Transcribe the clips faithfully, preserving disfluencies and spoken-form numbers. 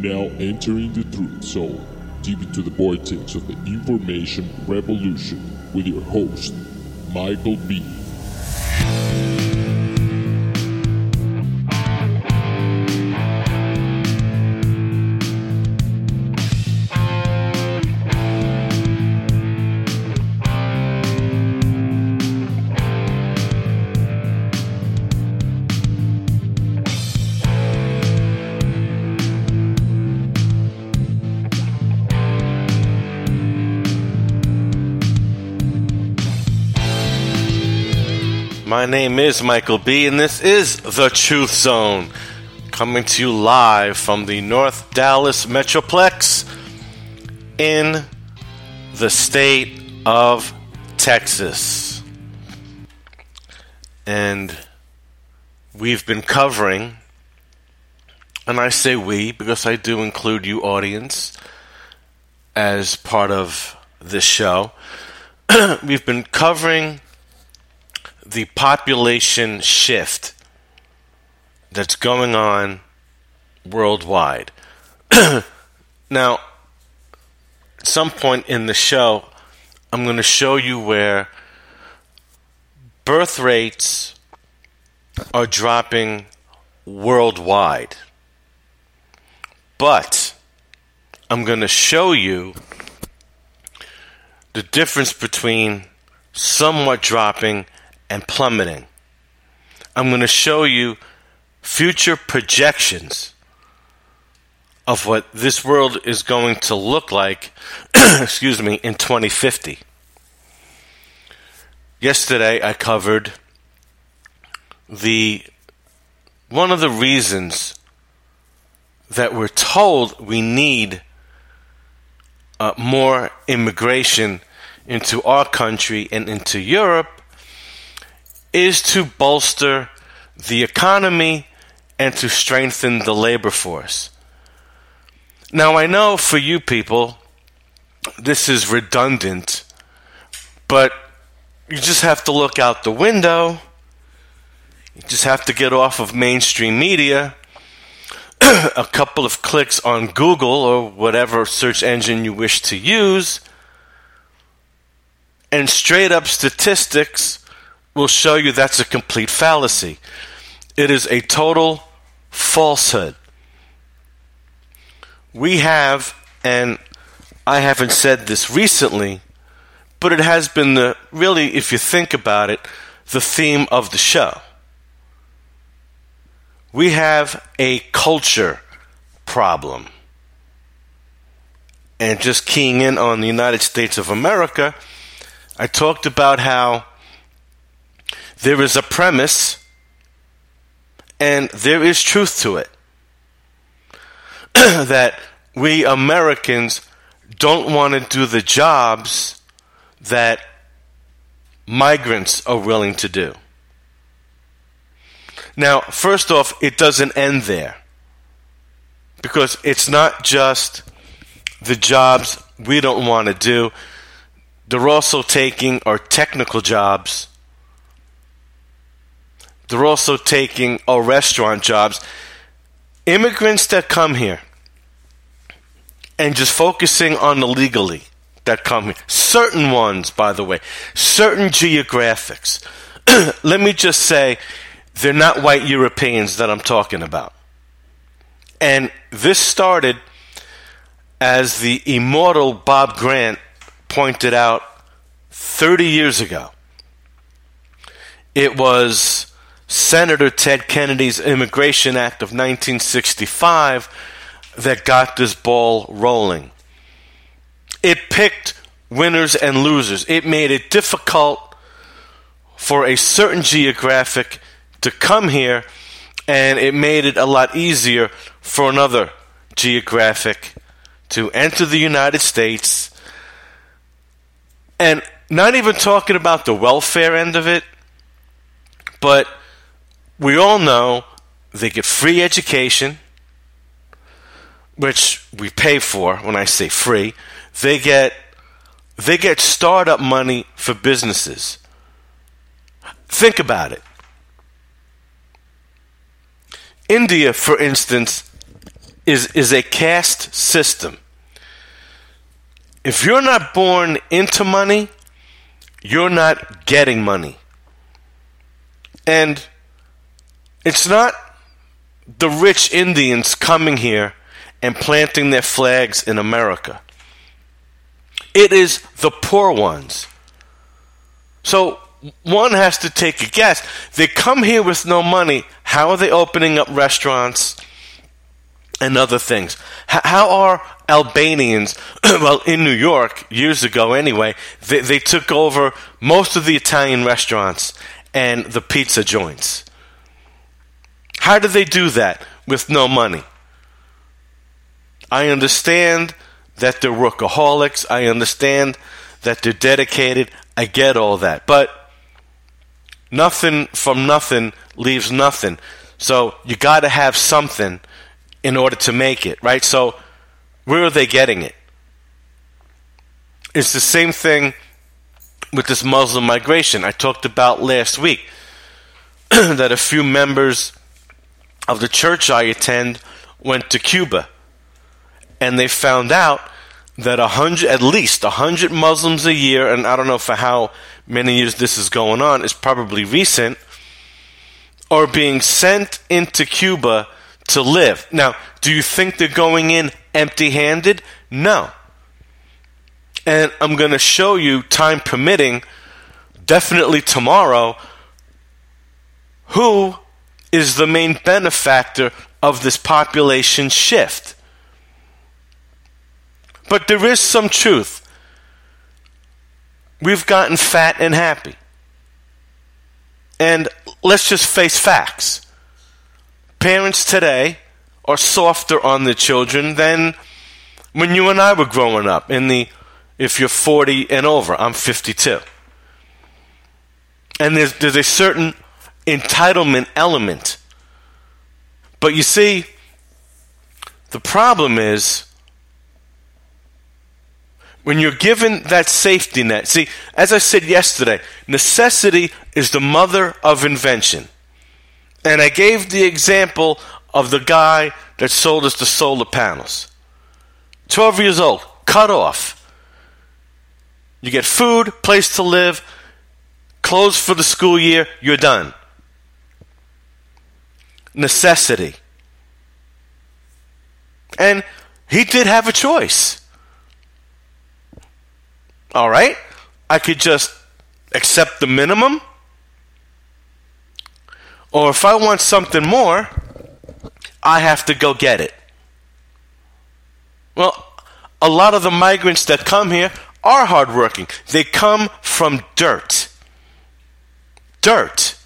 now entering the truth zone, deep into the vortex of the information revolution with your host, Michael B. My name is Michael B, and this is The Truth Zone, coming to you live from the North Dallas Metroplex in the state of Texas. And we've been covering, and I say we because I do include you, audience, as part of this show. We've been covering the population shift that's going on worldwide. Now, at some point in the show, I'm going to show you where birth rates are dropping worldwide. But I'm going to show you the difference between somewhat dropping and plummeting. I'm going to show you future projections of what this world is going to look like, excuse me, in twenty fifty. Yesterday I covered the one of the reasons that we're told we need uh, more immigration into our country and into Europe is to bolster the economy and to strengthen the labor force. Now, I know for you people, this is redundant, but you just have to look out the window. You just have to get off of mainstream media, a couple of clicks on Google or whatever search engine you wish to use, and straight up statistics will show you that's a complete fallacy. It is a total falsehood. We have, and I haven't said this recently, but it has been the, really, if you think about it, the theme of the show. We have a culture problem. And just keying in on the United States of America, I talked about how there is a premise, and there is truth to it, that we Americans don't want to do the jobs that migrants are willing to do. Now, first off, it doesn't end there, because it's not just the jobs we don't want to do. They're also taking our technical jobs. They're also taking our restaurant jobs. Immigrants that come here, and just focusing on the legally that come here, certain ones, by the way, certain geographics. Let me just say, they're not white Europeans that I'm talking about. And this started, as the immortal Bob Grant pointed out, thirty years ago. It was Senator Ted Kennedy's Immigration Act of nineteen sixty-five that got this ball rolling. It picked winners and losers. It made it difficult for a certain geographic to come here, and it made it a lot easier for another geographic to enter the United States. And not even talking about the welfare end of it, but we all know they get free education, which we pay for. When I say free, they get they get startup money for businesses. Think about it. India, for instance, is, is a caste system. If you're not born into money, you're not getting money. And it's not the rich Indians coming here and planting their flags in America. It is the poor ones. So one has to take a guess. They come here with no money. How are they opening up restaurants and other things? How are Albanians, well, in New York, years ago anyway, they, they took over most of the Italian restaurants and the pizza joints. How did they do that with no money? I understand that they're workaholics. I understand that they're dedicated. I get all that. But nothing from nothing leaves nothing. So you got to have something in order to make it, right? So where are they getting it? It's the same thing with this Muslim migration I talked about last week, that a few members of the church I attend went to Cuba, and they found out that a hundred, at least a hundred Muslims a year, and I don't know for how many years this is going on, it's probably recent, are being sent into Cuba to live. Now, do you think they're going in empty-handed? No. And I'm going to show you, time permitting, definitely tomorrow, who is the main benefactor of this population shift. But there is some truth. We've gotten fat and happy. And let's just face facts. Parents today are softer on their children than when you and I were growing up. In the, if you're forty and over, I'm fifty-two. And there's, there's a certain entitlement element. But you see, the problem is, when you're given that safety net, see, as I said yesterday, necessity is the mother of invention. And I gave the example of the guy that sold us the solar panels. twelve years old, cut off. You get food, place to live, clothes for the school year, you're done. Necessity. And he did have a choice. All right? I could just accept the minimum. Or if I want something more, I have to go get it. Well, a lot of the migrants that come here are hardworking. They come from dirt. Dirt.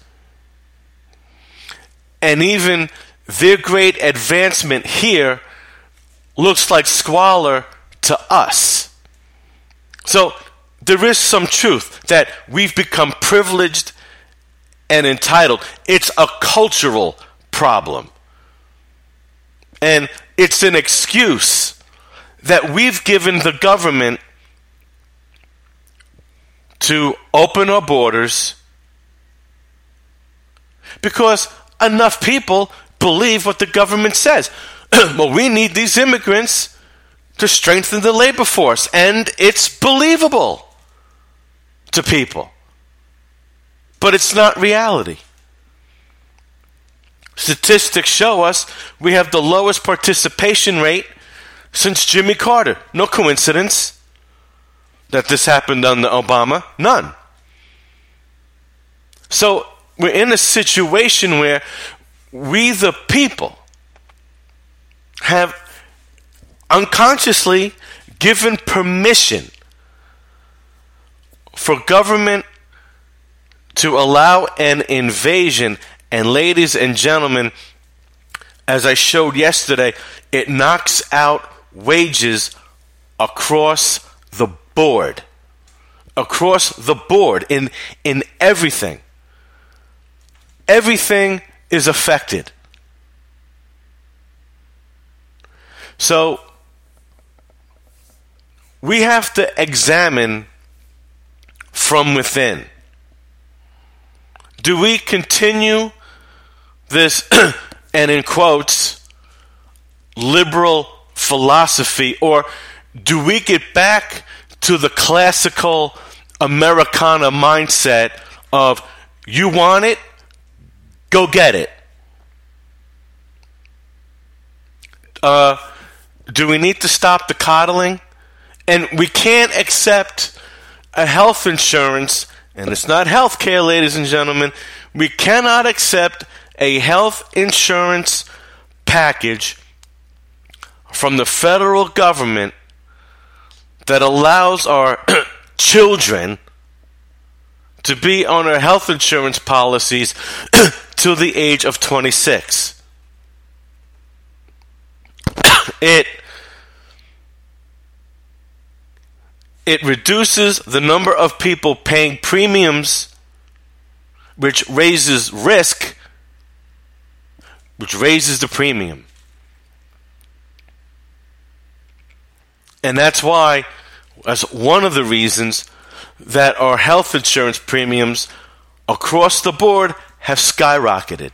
And even their great advancement here looks like squalor to us. So there is some truth that we've become privileged and entitled. It's a cultural problem. And it's an excuse that we've given the government to open our borders because enough people believe what the government says. Well, we need these immigrants to strengthen the labor force, and it's believable to people. But it's not reality. Statistics show us we have the lowest participation rate since Jimmy Carter. No coincidence that this happened under Obama. None. So we're in a situation where we, the people, have unconsciously given permission for government to allow an invasion. And ladies and gentlemen, as I showed yesterday, it knocks out wages across the board. Across the board in, in everything. Everything is affected. So we have to examine from within. Do we continue this, and in quotes, liberal philosophy, or do we get back to the classical Americana mindset of you want it, go get it? Uh, do we need to stop the coddling? And we can't accept a health insurance, and it's not health care, ladies and gentlemen. We cannot accept a health insurance package from the federal government that allows our children to be on our health insurance policies till the age of twenty-six. It it reduces the number of people paying premiums, which raises risk, which raises the premium. And that's why, as one of the reasons, that our health insurance premiums across the board have skyrocketed.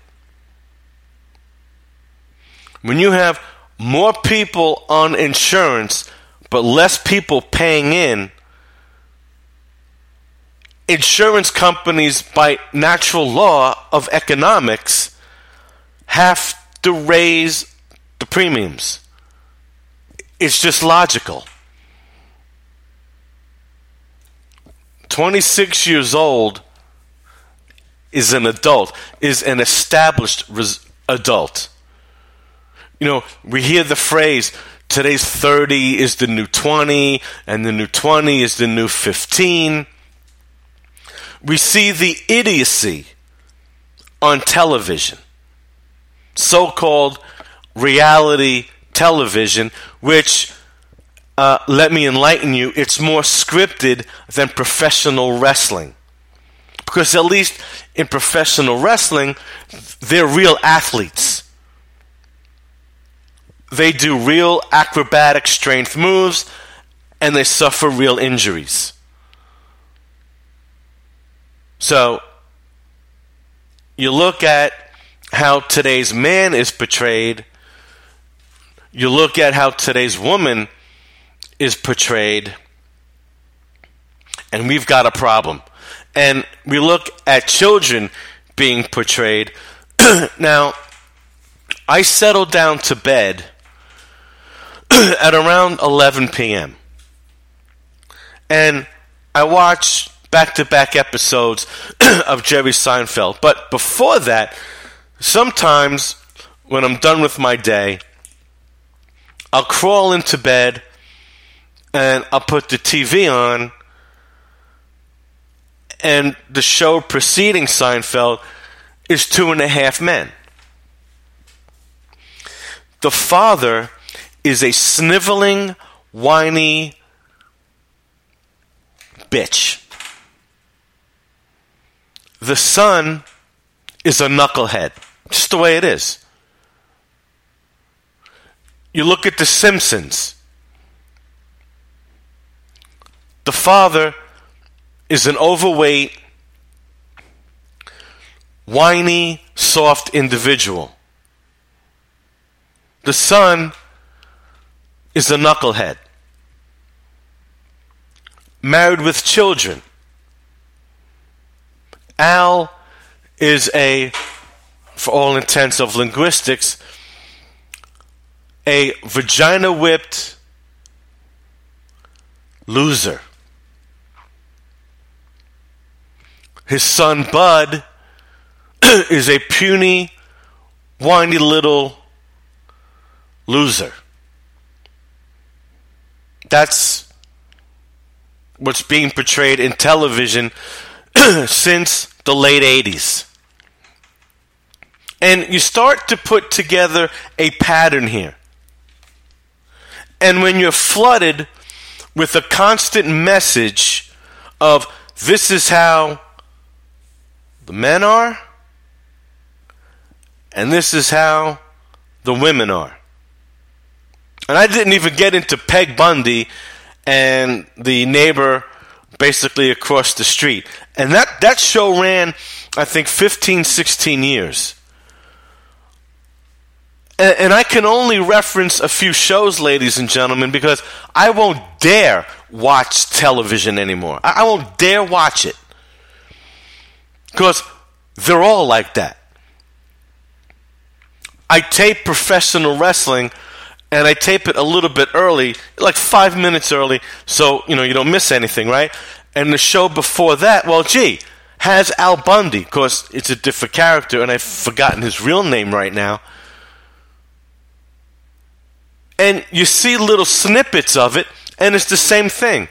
When you have more people on insurance but less people paying in, insurance companies, by natural law of economics, have to raise the premiums. It's just logical. twenty-six years old is an adult, is an established res- adult. You know, we hear the phrase, today's thirty is the new twenty, and the new twenty is the new fifteen. We see the idiocy on television, so-called reality television, which, uh, let me enlighten you, it's more scripted than professional wrestling. Because at least in professional wrestling, they're real athletes. They do real acrobatic strength moves, and they suffer real injuries. So, you look at how today's man is portrayed, you look at how today's woman is portrayed, and we've got a problem. And we look at children being portrayed. Now, I settled down to bed at around eleven p.m. And I watched back-to-back episodes of Jerry Seinfeld. But before that, sometimes when I'm done with my day, I'll crawl into bed and I'll put the T V on, and the show preceding Seinfeld is Two and a Half Men. The father is a sniveling, whiny bitch. The son is a knucklehead. Just the way it is. You look at The Simpsons. The father is an overweight, whiny, soft individual. The son is a knucklehead. Married with children. Al is a, for all intents of linguistics, a vagina-whipped loser. His son Bud is a puny, whiny little loser. That's what's being portrayed in television since the late eighties. And you start to put together a pattern here. And when you're flooded with a constant message of this is how the men are, and this is how the women are. And I didn't even get into Peg Bundy and the neighbor basically across the street. And that, that show ran, I think, fifteen, sixteen years. And, and I can only reference a few shows, ladies and gentlemen, because I won't dare watch television anymore. I, I won't dare watch it. Because they're all like that. I tape professional wrestling, and I tape it a little bit early, like five minutes early, so, you know, you don't miss anything, right? And the show before that, well, gee, has Al Bundy. Of course, it's a different character, and I've forgotten his real name right now. And you see little snippets of it, and it's the same thing.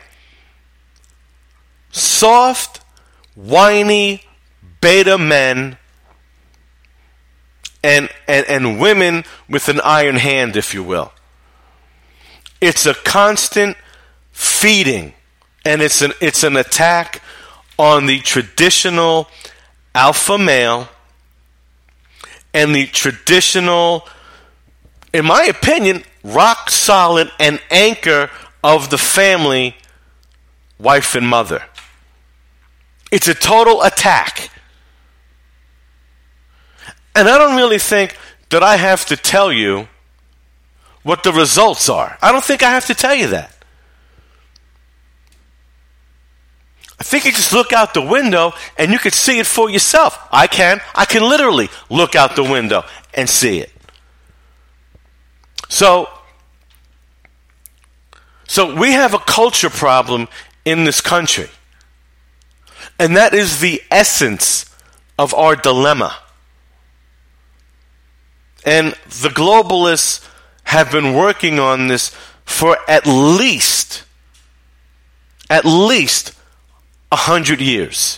Soft, whiny, beta men and, and, and women with an iron hand, if you will. It's a constant feeding, and it's an, it's an attack on the traditional alpha male and the traditional, in my opinion, rock solid and anchor of the family, wife and mother. It's a total attack. And I don't really think that I have to tell you what the results are. I don't think I have to tell you that. I think you just look out the window and you can see it for yourself. I can. I can literally look out the window and see it. So, so we have a culture problem in this country. And that is the essence of our dilemma. And the globalists have been working on this for at least, at least a hundred years.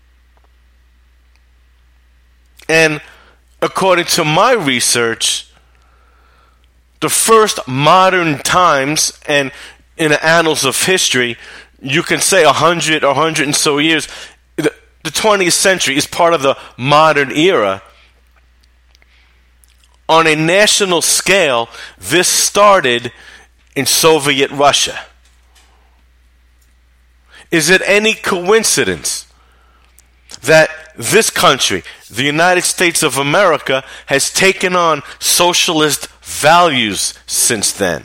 And according to my research, the first modern times, and in the annals of history, you can say a hundred or a hundred and so years, the, the twentieth century is part of the modern era. On a national scale, this started in Soviet Russia. Is it any coincidence that this country, the United States of America, has taken on socialist values since then?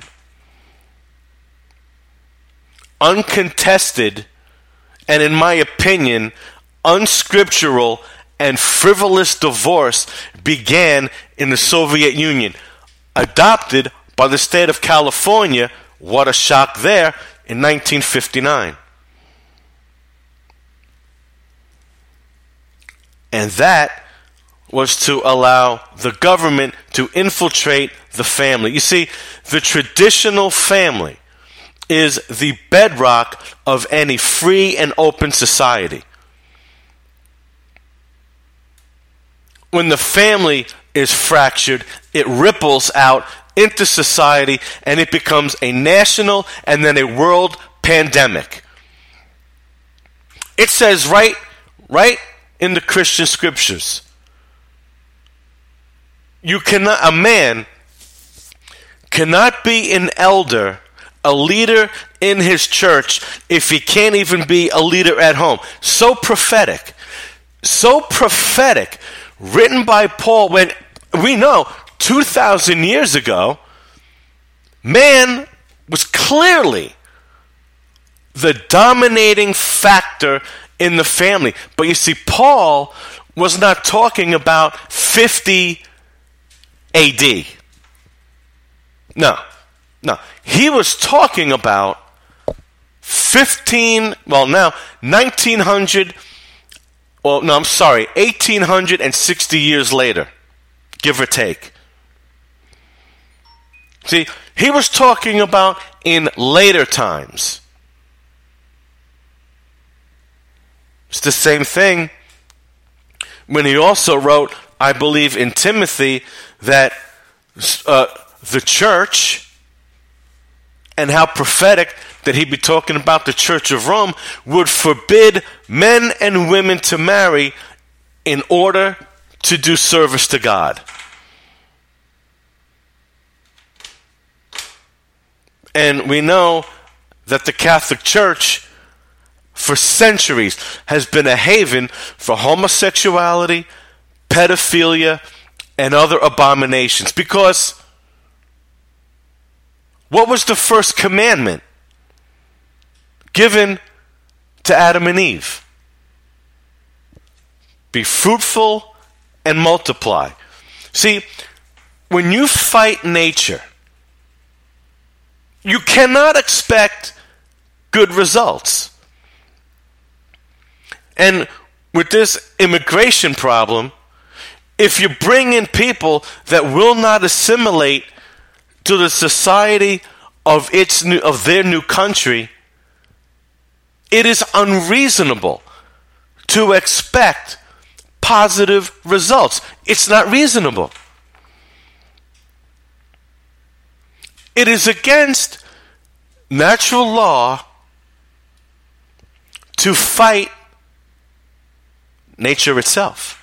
Uncontested, and in my opinion, unscriptural and frivolous divorce began in the Soviet Union, adopted by the state of California, what a shock there, in nineteen fifty-nine. And that was to allow the government to infiltrate the family. You see, the traditional family is the bedrock of any free and open society. When the family is fractured, it ripples out into society and it becomes a national and then a world pandemic. It says right, right in the Christian scriptures, you cannot, a man cannot be an elder, a leader in his church, if he can't even be a leader at home. So prophetic. So prophetic. Written by Paul when we know two thousand years ago, man was clearly the dominating factor in the family. But you see, Paul was not talking about fifty A D. No, no. He was talking about fifteen, well now, nineteen hundred, well no, I'm sorry, eighteen sixty years later, give or take. See, he was talking about in later times. It's the same thing when he also wrote, I believe in Timothy, that uh, the church, and how prophetic that he'd be talking about the Church of Rome, would forbid men and women to marry in order to do service to God. And we know that the Catholic Church, for centuries, has been a haven for homosexuality, pedophilia, and other abominations. Because what was the first commandment given to Adam and Eve? Be fruitful and multiply. See, when you fight nature, you cannot expect good results. And with this immigration problem, if you bring in people that will not assimilate to the society of its new, of their new country, it is unreasonable to expect positive results. It's not reasonable. It is against natural law to fight nature itself.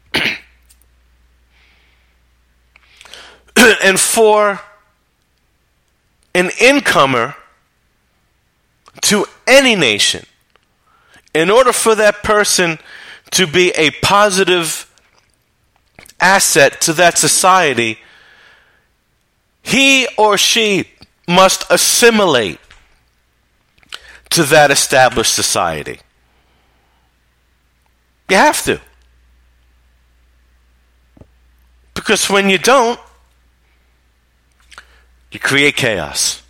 And for an incomer to any nation, in order for that person to be a positive asset to that society, he or she must assimilate to that established society. You have to. Because when you don't, you create chaos.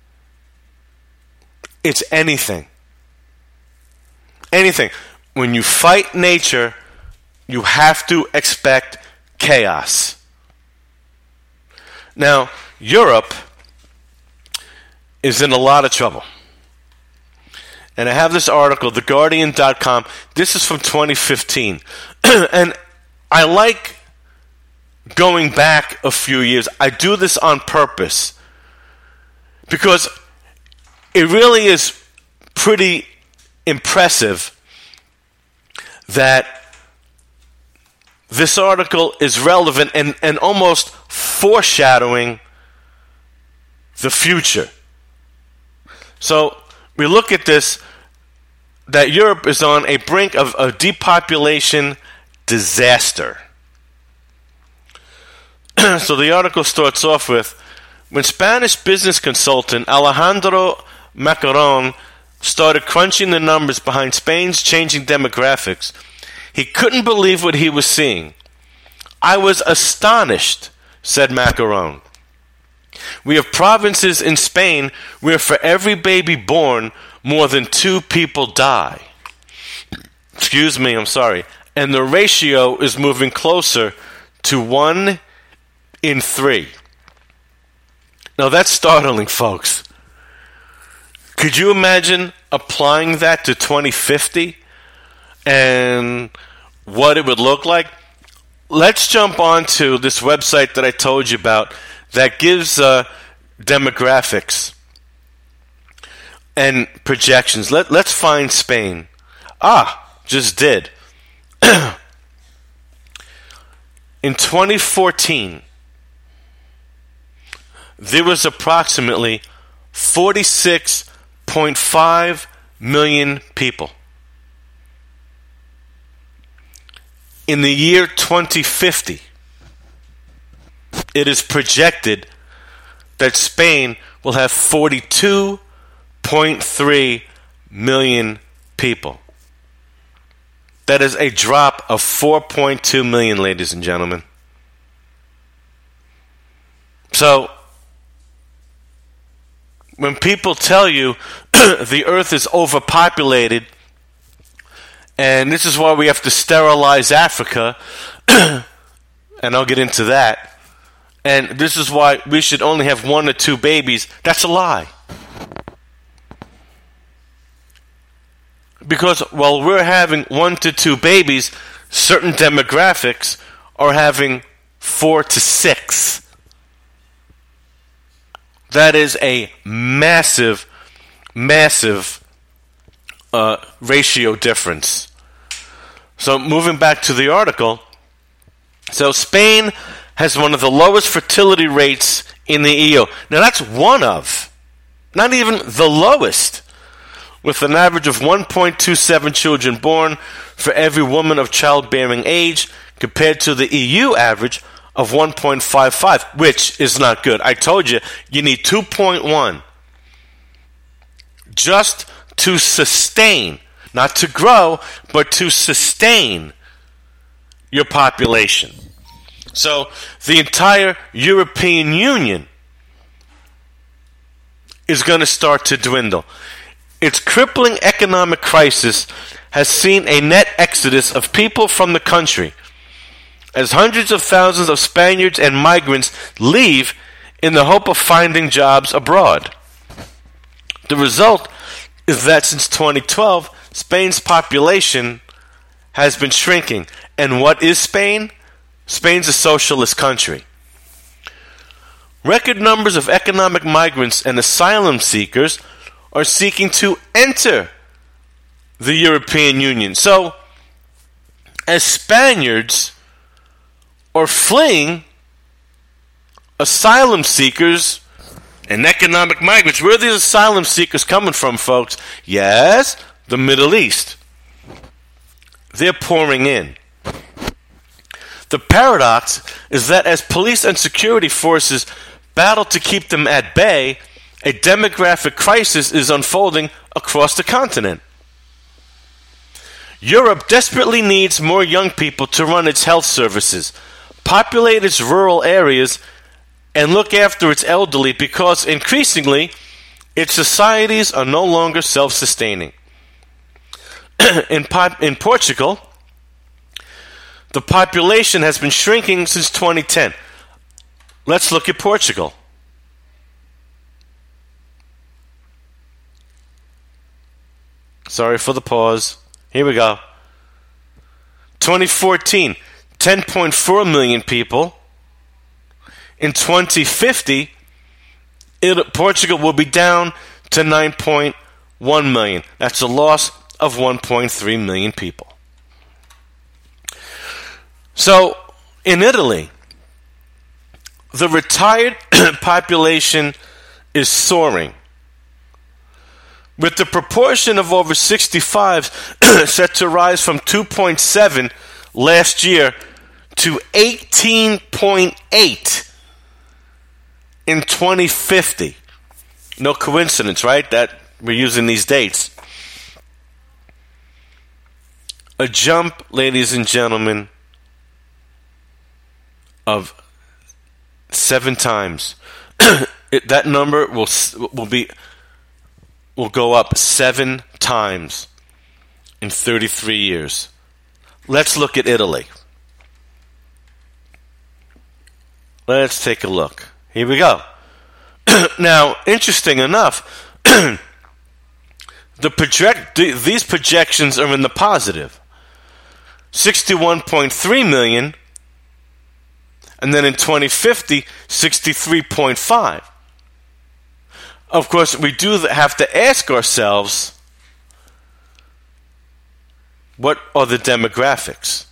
It's anything. Anything. When you fight nature, you have to expect chaos. Now, Europe is in a lot of trouble. And I have this article, the guardian dot com. This is from twenty fifteen. And I like going back a few years. I do this on purpose because it really is pretty impressive that this article is relevant and, and almost foreshadowing the future. So we look at this, that Europe is on a brink of a depopulation disaster. So the article starts off with, when Spanish business consultant Alejandro Macaron started crunching the numbers behind Spain's changing demographics, he couldn't believe what he was seeing. I was astonished, said Macaron. We have provinces in Spain where for every baby born, more than two people die. Excuse me, I'm sorry. And the ratio is moving closer to one in three. Now that's startling, folks. Could you imagine applying that to twenty fifty and what it would look like? Let's jump on to this website that I told you about that gives uh, demographics and projections. Let, let's find Spain. Ah, just did. In twenty fourteen, there was approximately forty-six point five million people. In the year twenty fifty, it is projected that Spain will have forty-two point three million people. That is a drop of four point two million, ladies and gentlemen. So, when people tell you the earth is overpopulated, and this is why we have to sterilize Africa, and I'll get into that, and this is why we should only have one or two babies, that's a lie. Because while we're having one to two babies, certain demographics are having four to six. That is a massive, massive uh, ratio difference. So moving back to the article, so Spain has one of the lowest fertility rates in the E U. Now that's one of, not even the lowest, with an average of one point two seven children born for every woman of childbearing age, compared to the E U average of one point five five, which is not good. I told you, you need two point one just to sustain, not to grow, but to sustain your population. So the entire European Union is going to start to dwindle. Its crippling economic crisis has seen a net exodus of people from the country, as hundreds of thousands of Spaniards and migrants leave in the hope of finding jobs abroad. The result is that since twenty twelve, Spain's population has been shrinking. And what is Spain? Spain's a socialist country. Record numbers of economic migrants and asylum seekers are seeking to enter the European Union. So, as Spaniards are fleeing, asylum seekers and economic migrants, where are these asylum seekers coming from, folks? Yes, the Middle East. They're pouring in. The paradox is that as police and security forces battle to keep them at bay, a demographic crisis is unfolding across the continent. Europe desperately needs more young people to run its health services, populate its rural areas, and look after its elderly because increasingly its societies are no longer self-sustaining. in, pop- in Portugal, the population has been shrinking since twenty ten. Let's look at Portugal. Sorry for the pause. Here we go. twenty fourteen, ten point four million people. In twenty fifty, it, Portugal will be down to nine point one million. That's a loss of one point three million people. So, in Italy, the retired population is soaring, with the proportion of over sixty-fives set to rise from two point seven last year to eighteen point eight in twenty fifty. No coincidence, right, that we're using these dates. A jump, ladies and gentlemen, of seven times. it, that number will will be will go up seven times in thirty-three years. Let's look at Italy. Let's take a look. Here we go. Now, interesting enough, the project these projections are in the positive. sixty-one point three million. And then in twenty fifty, sixty-three point five. Of course, we do have to ask ourselves, what are the demographics?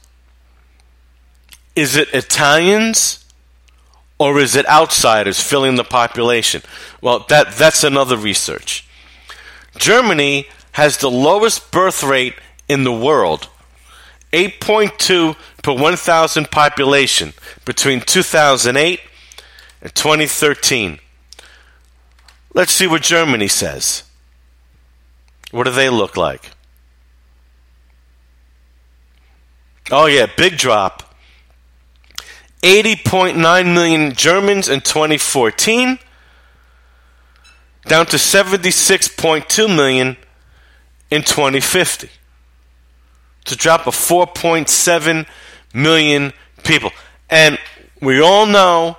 Is it Italians or is it outsiders filling the population? Well, that, that's another research. Germany has the lowest birth rate in the world, eight point two per one thousand population between two thousand eight and twenty thirteen. Let's see what Germany says. What do they look like? Oh yeah, big drop. eighty point nine million Germans in twenty fourteen, down to seventy-six point two million in twenty fifty. To drop of four point seven million people. And we all know,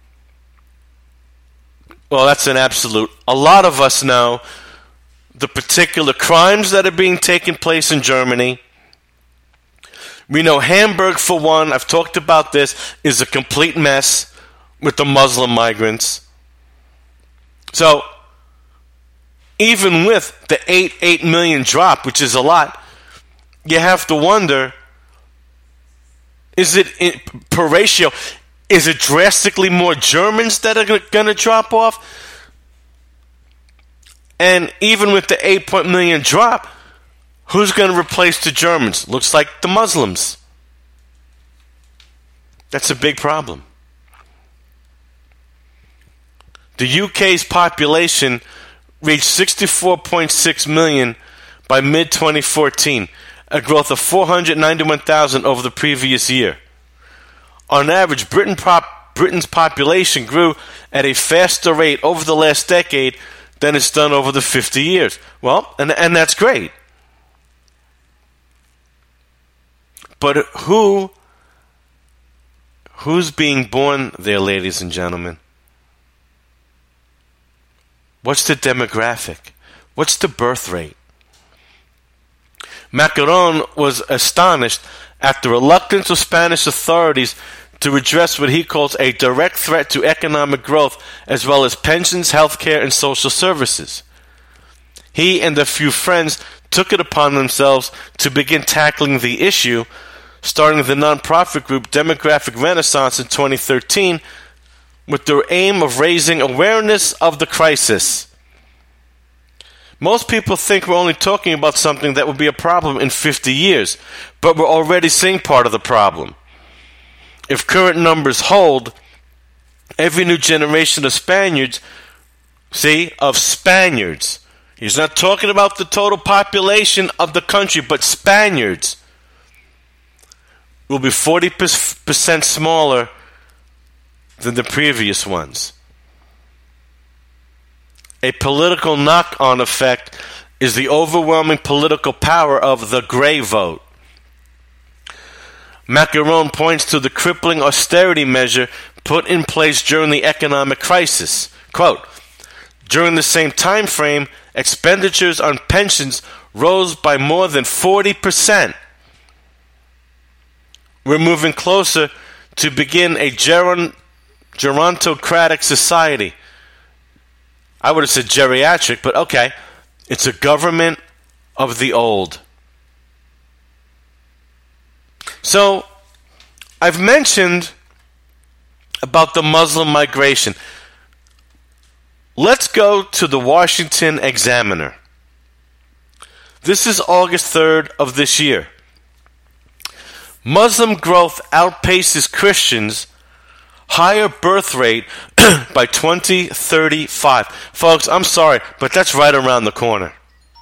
well, that's an absolute. A lot of us know the particular crimes that are being taken place in Germany. We know Hamburg, for one, I've talked about this, is a complete mess with the Muslim migrants. So, even with the eight, eight million drop, which is a lot, you have to wonder, is it in, per ratio, is it drastically more Germans that are going to drop off? And even with the eight million drop, who's going to replace the Germans? Looks like the Muslims. That's a big problem. The U K's population reached sixty-four point six million by mid twenty fourteen, a growth of four hundred ninety-one thousand over the previous year. On average, Britain prop, Britain's population grew at a faster rate over the last decade than it's done over the fifty years. Well, and, and that's great. But who, who's being born there, ladies and gentlemen? What's the demographic? What's the birth rate? Macron was astonished at the reluctance of Spanish authorities to address what he calls a direct threat to economic growth, as well as pensions, healthcare, and social services. He and a few friends took it upon themselves to begin tackling the issue, starting the nonprofit group Demographic Renaissance in twenty thirteen, with the aim of raising awareness of the crisis. Most people think we're only talking about something that will be a problem in fifty years, but we're already seeing part of the problem. If current numbers hold, every new generation of Spaniards, see, of Spaniards, he's not talking about the total population of the country, but Spaniards, will be forty percent smaller than the previous ones. A political knock-on effect is the overwhelming political power of the grey vote. Macron points to the crippling austerity measure put in place during the economic crisis. Quote, during the same time frame, expenditures on pensions rose by more than forty percent. We're moving closer to begin a geron- gerontocratic society. I would have said geriatric, but okay. It's a government of the old. So, I've mentioned about the Muslim migration. Let's go to the Washington Examiner. This is August third of this year. Muslim growth outpaces Christians' higher birth rate by twenty thirty-five. Folks, I'm sorry, but that's right around the corner.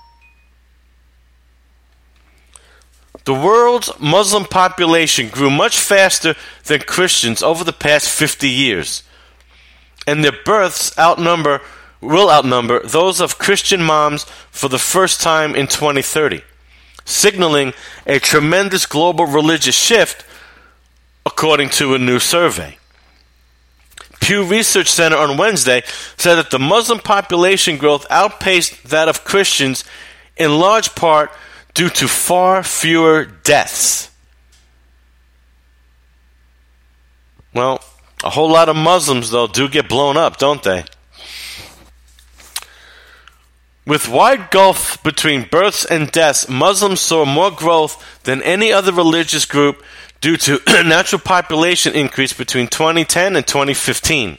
The world's Muslim population grew much faster than Christians over the past fifty years, and their births outnumber will outnumber those of Christian moms for the first time in twenty thirty, signaling a tremendous global religious shift, according to a new survey. Pew Research Center on Wednesday said that the Muslim population growth outpaced that of Christians in large part due to far fewer deaths. Well, a whole lot of Muslims, though, do get blown up, don't they? With wide gulf between births and deaths, Muslims saw more growth than any other religious group due to natural population increase between twenty ten and twenty fifteen.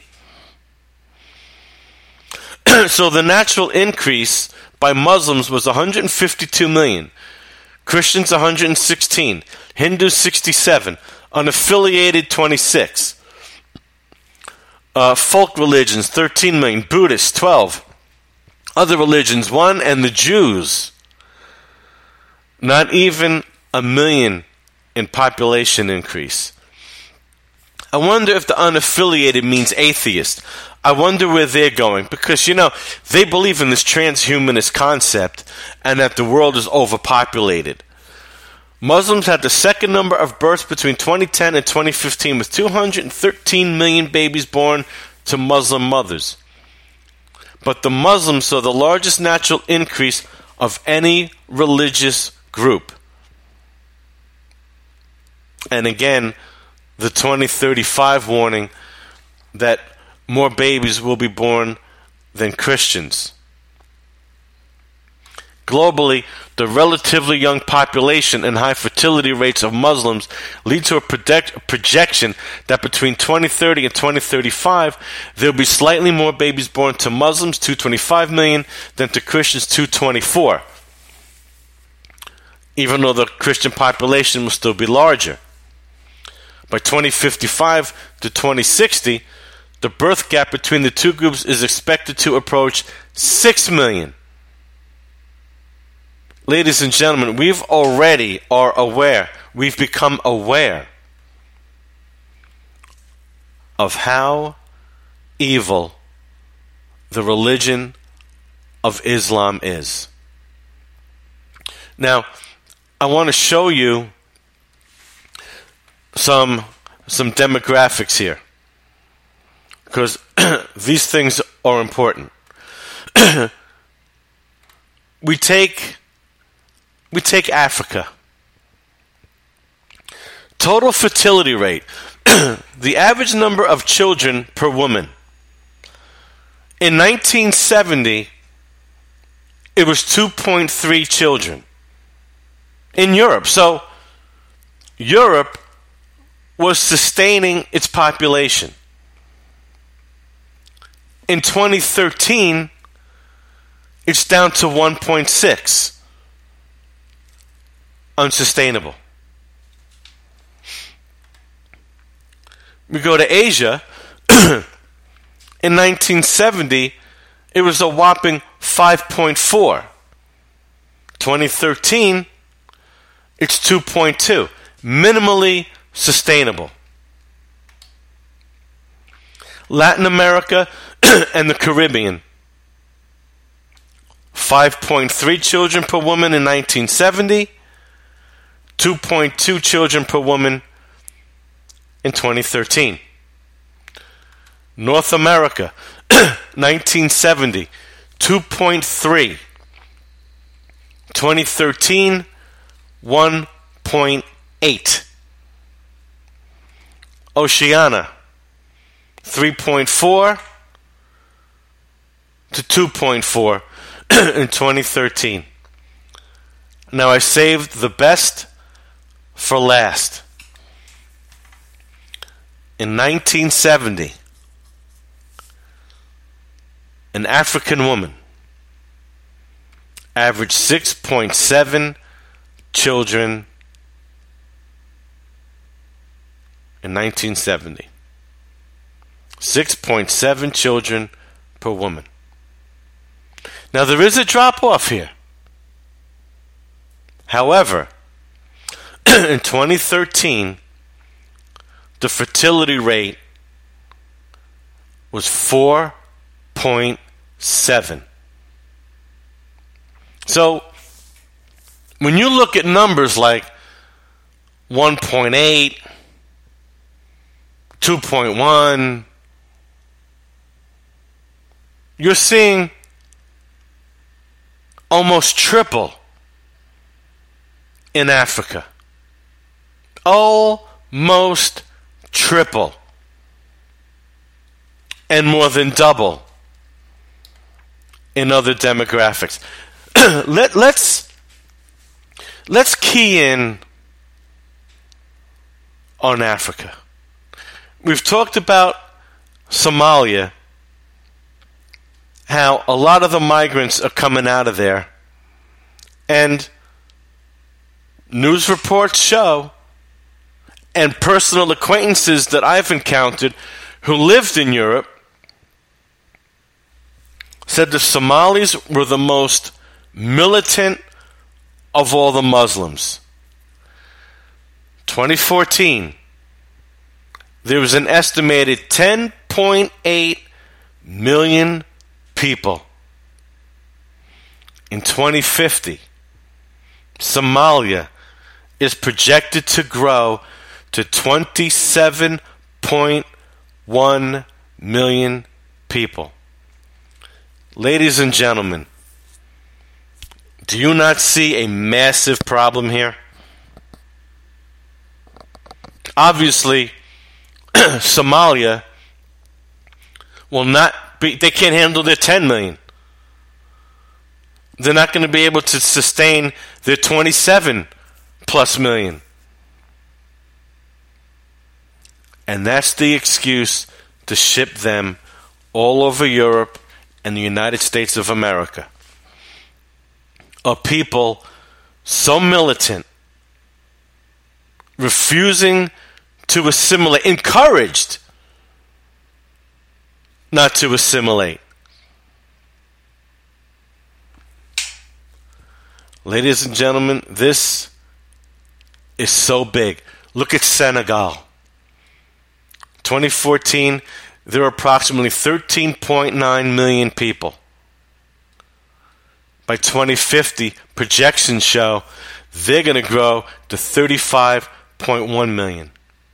So the natural increase by Muslims was one hundred fifty-two million, Christians one hundred sixteen, Hindus sixty-seven, unaffiliated twenty-six, uh, folk religions thirteen million, Buddhists twelve, other religions one, and the Jews not even a million in population increase. I wonder if the unaffiliated means atheist. I wonder where they're going, because, you know, they believe in this transhumanist concept and that the world is overpopulated. Muslims had the second number of births between twenty ten and twenty fifteen, with two hundred thirteen million babies born to Muslim mothers. But the Muslims saw the largest natural increase of any religious group. And again, the twenty thirty-five warning that more babies will be born than Christians. Globally, the relatively young population and high fertility rates of Muslims lead to a project- projection that between twenty thirty and twenty thirty-five, there will be slightly more babies born to Muslims, two hundred twenty-five million, than to Christians, two hundred twenty-four, even though the Christian population will still be larger. By twenty fifty-five to twenty sixty, the birth gap between the two groups is expected to approach six million. Ladies and gentlemen, we've already are aware, we've become aware of how evil the religion of Islam is. Now, I want to show you some some demographics here, because these things are important. we take we take Africa. Total fertility rate. The average number of children per woman. In nineteen seventy, it was two point three children. In Europe. So, Europe was sustaining its population. In twenty thirteen, it's down to one point six. Unsustainable. We go to Asia. In nineteen seventy, it was a whopping five point four. twenty thirteen, it's two point two. Minimally sustainable. Latin America and the Caribbean. five point three children per woman in nineteen seventy. two point two children per woman in twenty thirteen. North America, nineteen seventy, two point three. twenty thirteen, one point eight. Oceania, three point four to two point four in twenty thirteen. Now I saved the best for last. In nineteen seventy, an African woman averaged six point seven children in nineteen seventy. six point seven children per woman. Now there is a drop-off here. However, in twenty thirteen, the fertility rate was four point seven. So, when you look at numbers like one point eight, two point one, you're seeing almost triple in Africa. Almost triple. And more than double in other demographics. Let, let's let's key in on Africa. We've talked about Somalia, how a lot of the migrants are coming out of there, and news reports show, and personal acquaintances that I've encountered who lived in Europe said the Somalis were the most militant of all the Muslims. twenty fourteen, there was an estimated ten point eight million people. In twenty fifty, Somalia is projected to grow to twenty-seven point one million people. Ladies and gentlemen, do you not see a massive problem here? Obviously, Somalia will not be, they can't handle their ten million. They're not going to be able to sustain their twenty-seven plus million. And that's the excuse to ship them all over Europe and the United States of America. A people so militant, refusing to assimilate, encouraged not to assimilate. Ladies and gentlemen, this is so big. Look at Senegal. twenty fourteen, there were approximately thirteen point nine million people. By twenty fifty, projections show they're going to grow to thirty-five point one million.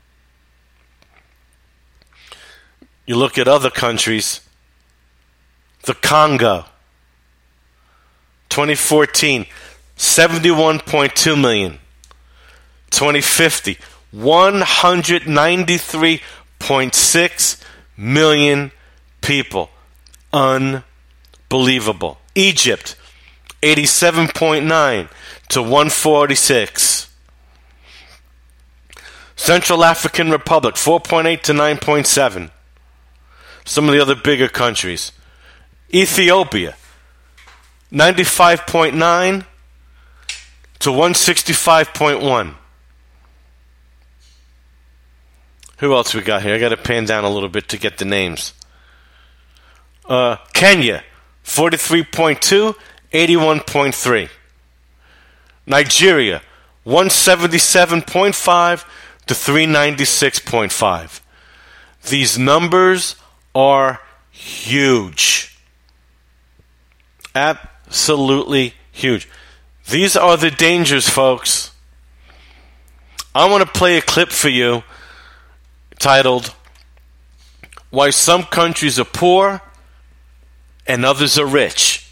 You look at other countries, the Congo, twenty fourteen, seventy-one point two million. twenty fifty, one hundred ninety-three point six million people. Unbelievable. Egypt, eighty-seven point nine to one forty-six. Central African Republic, four point eight to nine point seven. Some of the other bigger countries. Ethiopia, ninety-five point nine to one sixty-five point one. Who else we got here? I got to pan down a little bit to get the names. Uh, Kenya, forty-three point two, eighty-one point three. Nigeria, one seventy-seven point five to three ninety-six point five. These numbers are huge. Absolutely huge. These are the dangers, folks. I want to play a clip for you titled, Why Some Countries Are Poor and Others Are Rich.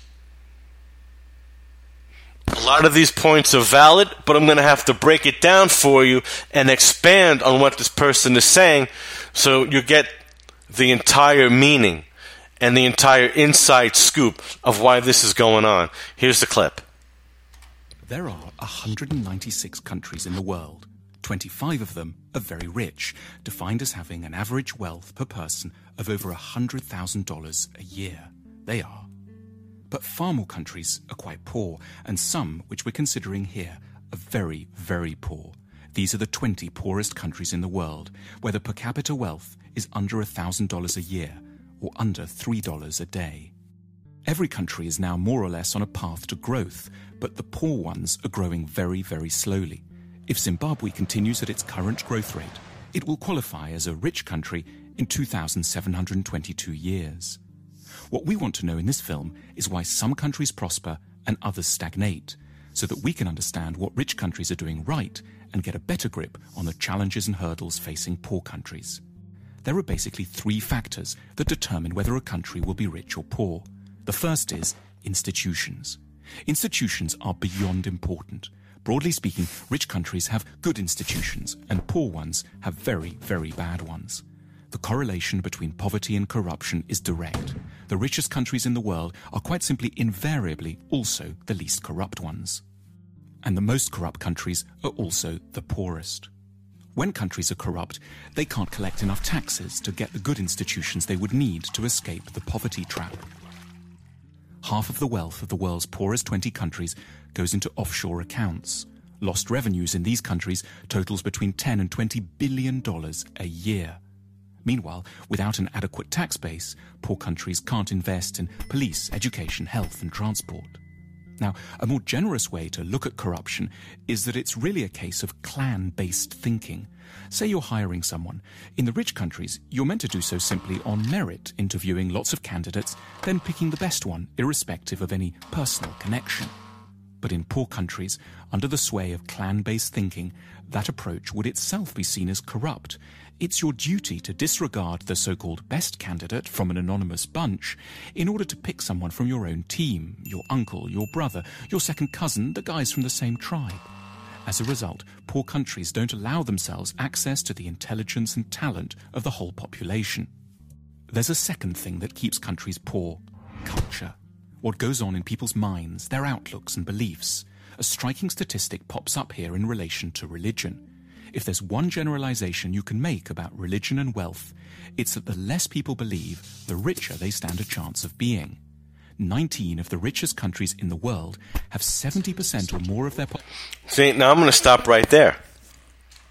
A lot of these points are valid, but I'm going to have to break it down for you and expand on what this person is saying so you get the entire meaning and the entire inside scoop of why this is going on. Here's the clip. There are one hundred ninety-six countries in the world. twenty-five of them are very rich, defined as having an average wealth per person of over one hundred thousand dollars a year. They are. But far more countries are quite poor, and some, which we're considering here, are very, very poor. These are the twenty poorest countries in the world, where the per capita wealth is under one thousand dollars a year, or under three dollars a day. Every country is now more or less on a path to growth, but the poor ones are growing very, very slowly. If Zimbabwe continues at its current growth rate, it will qualify as a rich country in two thousand seven hundred twenty-two years. What we want to know in this film is why some countries prosper and others stagnate, so that we can understand what rich countries are doing right and get a better grip on the challenges and hurdles facing poor countries. There are basically three factors that determine whether a country will be rich or poor. The first is institutions. Institutions are beyond important. Broadly speaking, rich countries have good institutions and poor ones have very, very bad ones. The correlation between poverty and corruption is direct. The richest countries in the world are quite simply invariably also the least corrupt ones. And the most corrupt countries are also the poorest. When countries are corrupt, they can't collect enough taxes to get the good institutions they would need to escape the poverty trap. Half of the wealth of the world's poorest twenty countries goes into offshore accounts. Lost revenues in these countries totals between ten and twenty billion dollars a year. Meanwhile, without an adequate tax base, poor countries can't invest in police, education, health, and transport. Now, a more generous way to look at corruption is that it's really a case of clan-based thinking. Say you're hiring someone. In the rich countries, you're meant to do so simply on merit, interviewing lots of candidates, then picking the best one, irrespective of any personal connection. But in poor countries, under the sway of clan-based thinking, that approach would itself be seen as corrupt. It's your duty to disregard the so-called best candidate from an anonymous bunch in order to pick someone from your own team, your uncle, your brother, your second cousin, the guys from the same tribe. As a result, poor countries don't allow themselves access to the intelligence and talent of the whole population. There's a second thing that keeps countries poor: culture. What goes on in people's minds, their outlooks and beliefs. A striking statistic pops up here in relation to religion. If there's one generalization you can make about religion and wealth, it's that the less people believe, the richer they stand a chance of being. nineteen of the richest countries in the world have seventy percent or more of their... Po- See, now I'm going to stop right there.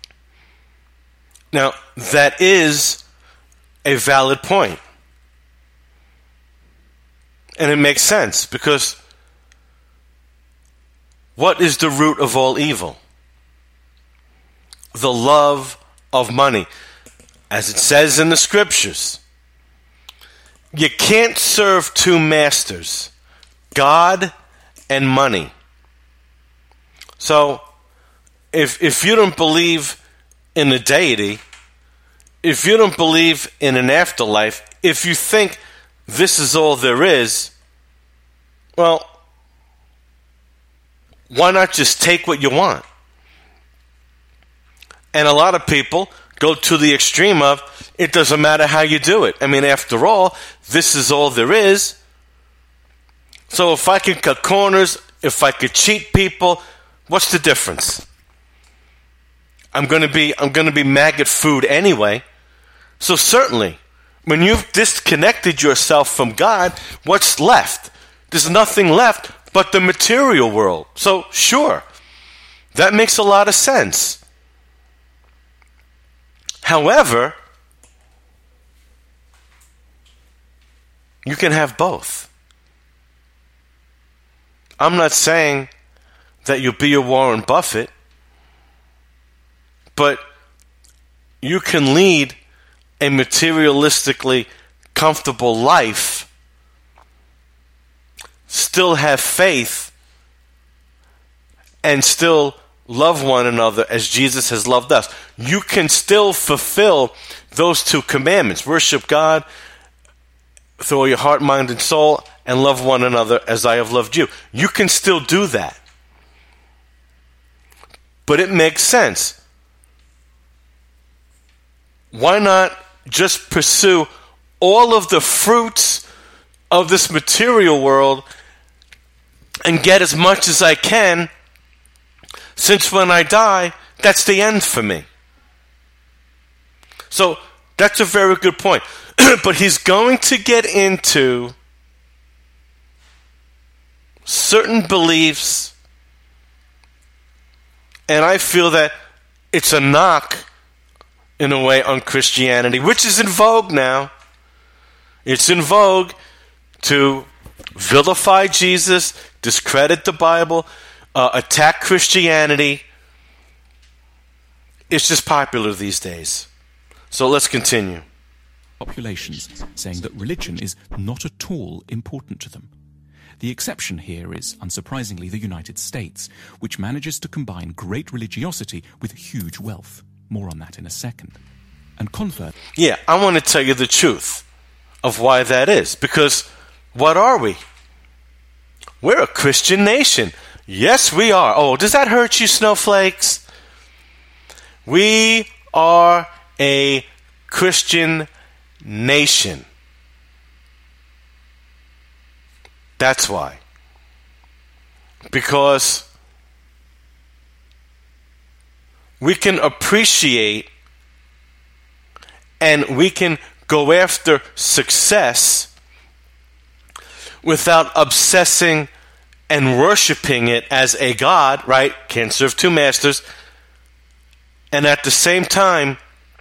Now, that is a valid point. And it makes sense, because what is the root of all evil? The love of money. As it says in the scriptures, you can't serve two masters, God and money. So, if if you don't believe in a deity, if you don't believe in an afterlife, if you think this is all there is, well, why not just take what you want? And a lot of people go to the extreme of, it doesn't matter how you do it. I mean, after all, this is all there is. So if I can cut corners, if I could cheat people, what's the difference? I'm going to be I'm going to be maggot food anyway. So certainly, when you've disconnected yourself from God, what's left? There's nothing left but the material world. So sure, that makes a lot of sense. However, you can have both. I'm not saying that you'll be a Warren Buffett, but you can lead a materialistically comfortable life, still have faith, and still love one another as Jesus has loved us. You can still fulfill those two commandments. Worship God with all your heart, mind, and soul, and love one another as I have loved you. You can still do that. But it makes sense. Why not just pursue all of the fruits of this material world and get as much as I can, since when I die, that's the end for me. So that's a very good point. But he's going to get into certain beliefs, and I feel that it's a knock, in a way, on Christianity, which is in vogue now. It's in vogue to vilify Jesus, discredit the Bible, uh, attack Christianity. It's just popular these days. So let's continue. Populations saying that religion is not at all important to them. The exception here is, unsurprisingly, the United States, which manages to combine great religiosity with huge wealth. More on that in a second. And convert. Yeah, I want to tell you the truth of why that is. Because what are we? We're a Christian nation. Yes, we are. Oh, does that hurt you, snowflakes? We are a Christian nation. That's why. Because we can appreciate and we can go after success without obsessing and worshiping it as a god, right? Can't serve two masters. And at the same time,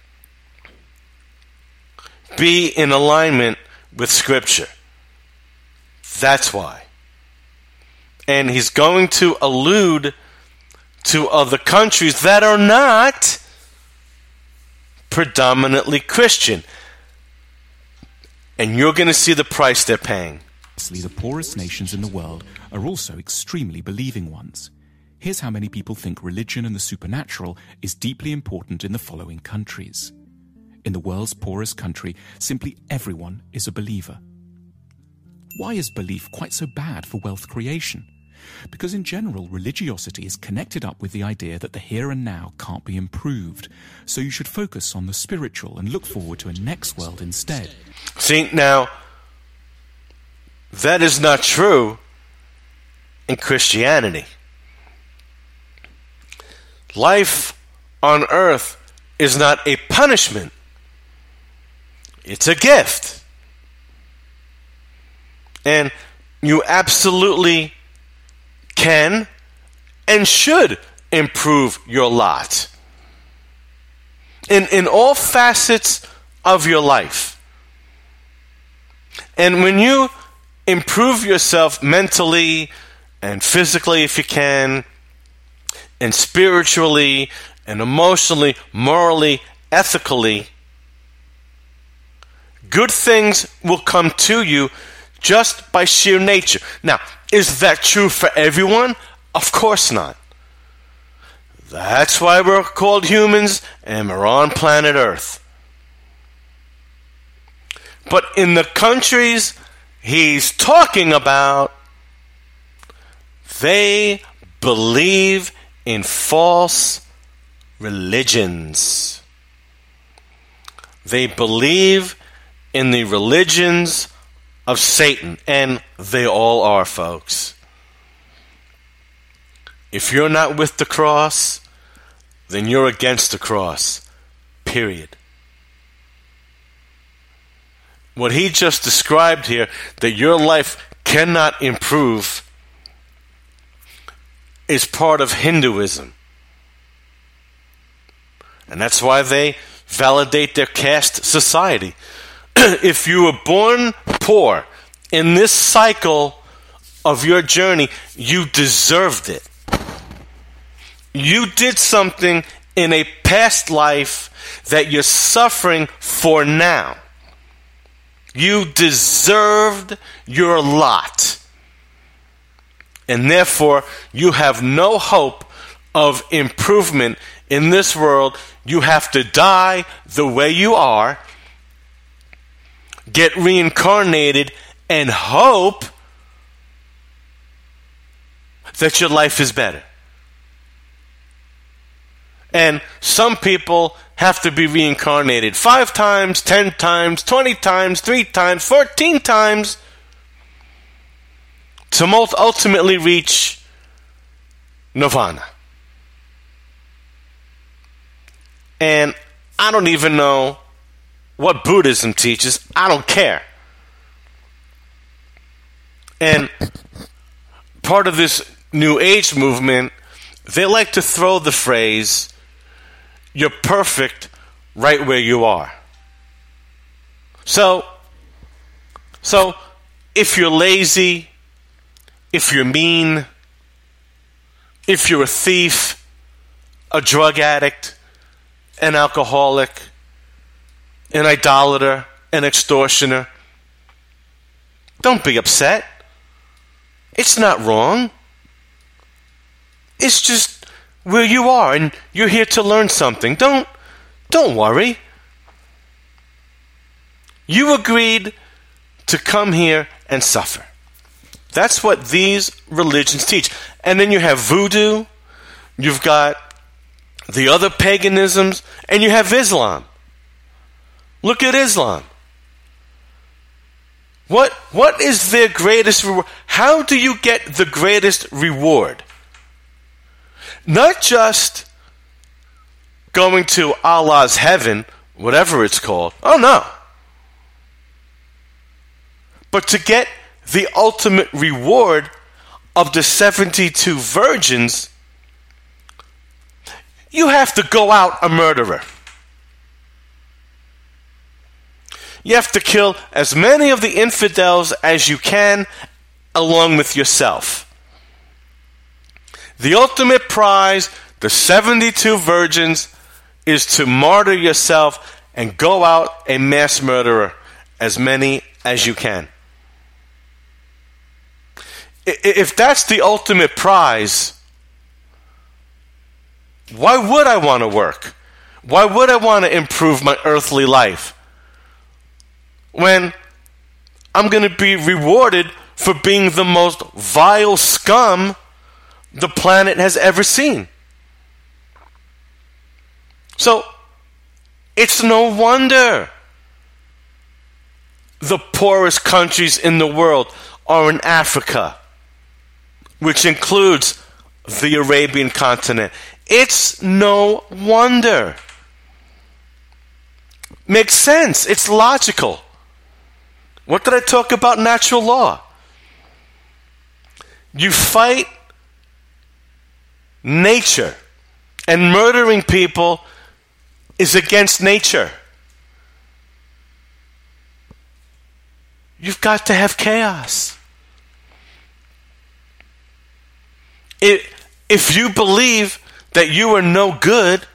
be in alignment with Scripture. That's why. And he's going to allude to other countries that are not predominantly Christian. And you're going to see the price they're paying. The poorest nations in the world are also extremely believing ones. Here's how many people think religion and the supernatural is deeply important in the following countries. In the world's poorest country, simply everyone is a believer. Why is belief quite so bad for wealth creation? Because in general, religiosity is connected up with the idea that the here and now can't be improved, so you should focus on the spiritual and look forward to a next world instead. See, now, that is not true in Christianity. Life on earth is not a punishment. It's a gift. And you absolutely can and should improve your lot in, in all facets of your life. And when you improve yourself mentally and physically if you can, and spiritually and emotionally, morally, ethically, good things will come to you just by sheer nature. Now, is that true for everyone? Of course not. That's why we're called humans and we're on planet Earth. But in the countries he's talking about, they believe in false religions. They believe in the religions of Satan, and they all are, folks. If you're not with the cross, then you're against the cross. Period. What he just described here, that your life cannot improve, is part of Hinduism. And that's why they validate their caste society. If you were born poor in this cycle of your journey, you deserved it. You did something in a past life that you're suffering for now. You deserved your lot. And therefore, you have no hope of improvement in this world. You have to die the way you are, get reincarnated, and hope that your life is better. And some people have to be reincarnated five times, ten times, twenty times, three times, fourteen times to ultimately reach nirvana. And I don't even know what Buddhism teaches. I don't care. And part of this New Age movement, they like to throw the phrase, "You're perfect right where you are." So, so if you're lazy, if you're mean, if you're a thief, a drug addict, an alcoholic, an idolater, an extortioner, don't be upset. It's not wrong. It's just where you are, and you're here to learn something. Don't, don't worry. You agreed to come here and suffer. That's what these religions teach. And then you have voodoo, you've got the other paganisms, and you have Islam. Look at Islam. What, what is their greatest reward? How do you get the greatest reward? Not just going to Allah's heaven, whatever it's called. Oh, no. But to get the ultimate reward of the seventy-two virgins, you have to go out a murderer. You have to kill as many of the infidels as you can, along with yourself. The ultimate prize, the seventy-two virgins, is to martyr yourself and go out a mass murderer, as many as you can. If that's the ultimate prize, why would I want to work? Why would I want to improve my earthly life when I'm going to be rewarded for being the most vile scum the planet has ever seen? So, it's no wonder the poorest countries in the world are in Africa, which includes the Arabian continent. It's no wonder. Makes sense. It's logical. What did I talk about? Natural law. You fight nature, and murdering people is against nature. you've got to have chaos. It, if you believe that you are no good,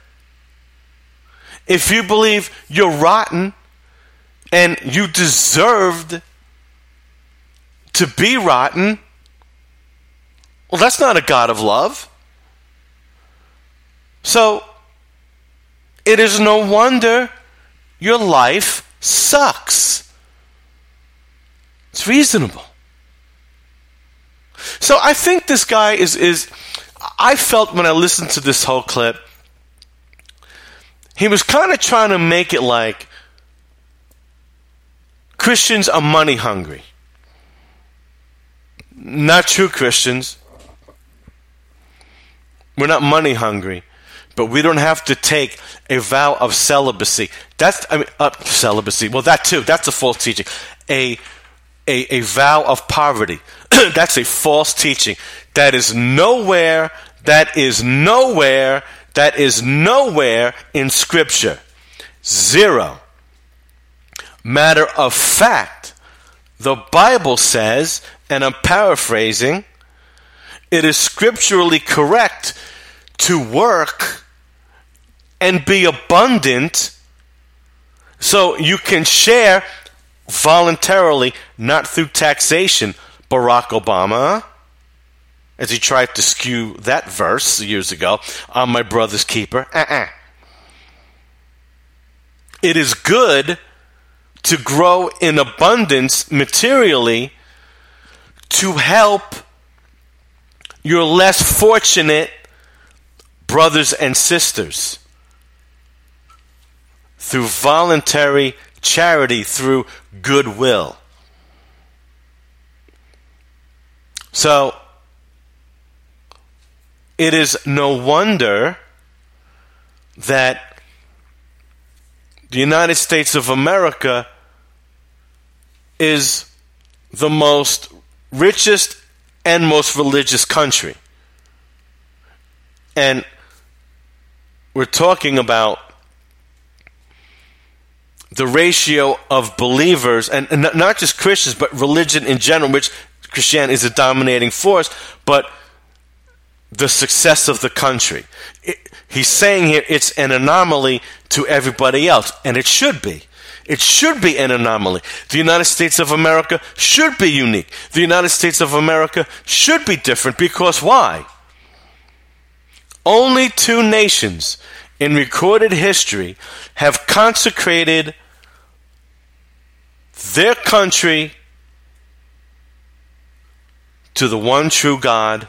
if you believe you're rotten and you deserved to be rotten, well, that's not a God of love. So, it is no wonder your life sucks. It's reasonable. So I think this guy is, is I felt when I listened to this whole clip, he was kind of trying to make it like Christians are money hungry. Not true, Christians. We're not money hungry. But we don't have to take a vow of celibacy. That's, I mean, uh, celibacy. Well, that too. That's a false teaching. A, a, a vow of poverty. That's a false teaching. That is nowhere, that is nowhere, that is nowhere in Scripture. Zero. Matter of fact, the Bible says, and I'm paraphrasing, it is scripturally correct to work and be abundant so you can share voluntarily, not through taxation. Barack Obama, as he tried to skew that verse years ago, I'm my brother's keeper. Uh-uh. It is good to grow in abundance materially to help your less fortunate brothers and sisters through voluntary charity, through goodwill. So, it is no wonder that the United States of America is the most richest and most religious country. And we're talking about the ratio of believers, and, and not just Christians, but religion in general, which Christianity is a dominating force, but the success of the country. It, he's saying here it's an anomaly to everybody else, and it should be. It should be an anomaly. The United States of America should be unique. The United States of America should be different, because why? Only two nations in recorded history have consecrated their country to the one true God,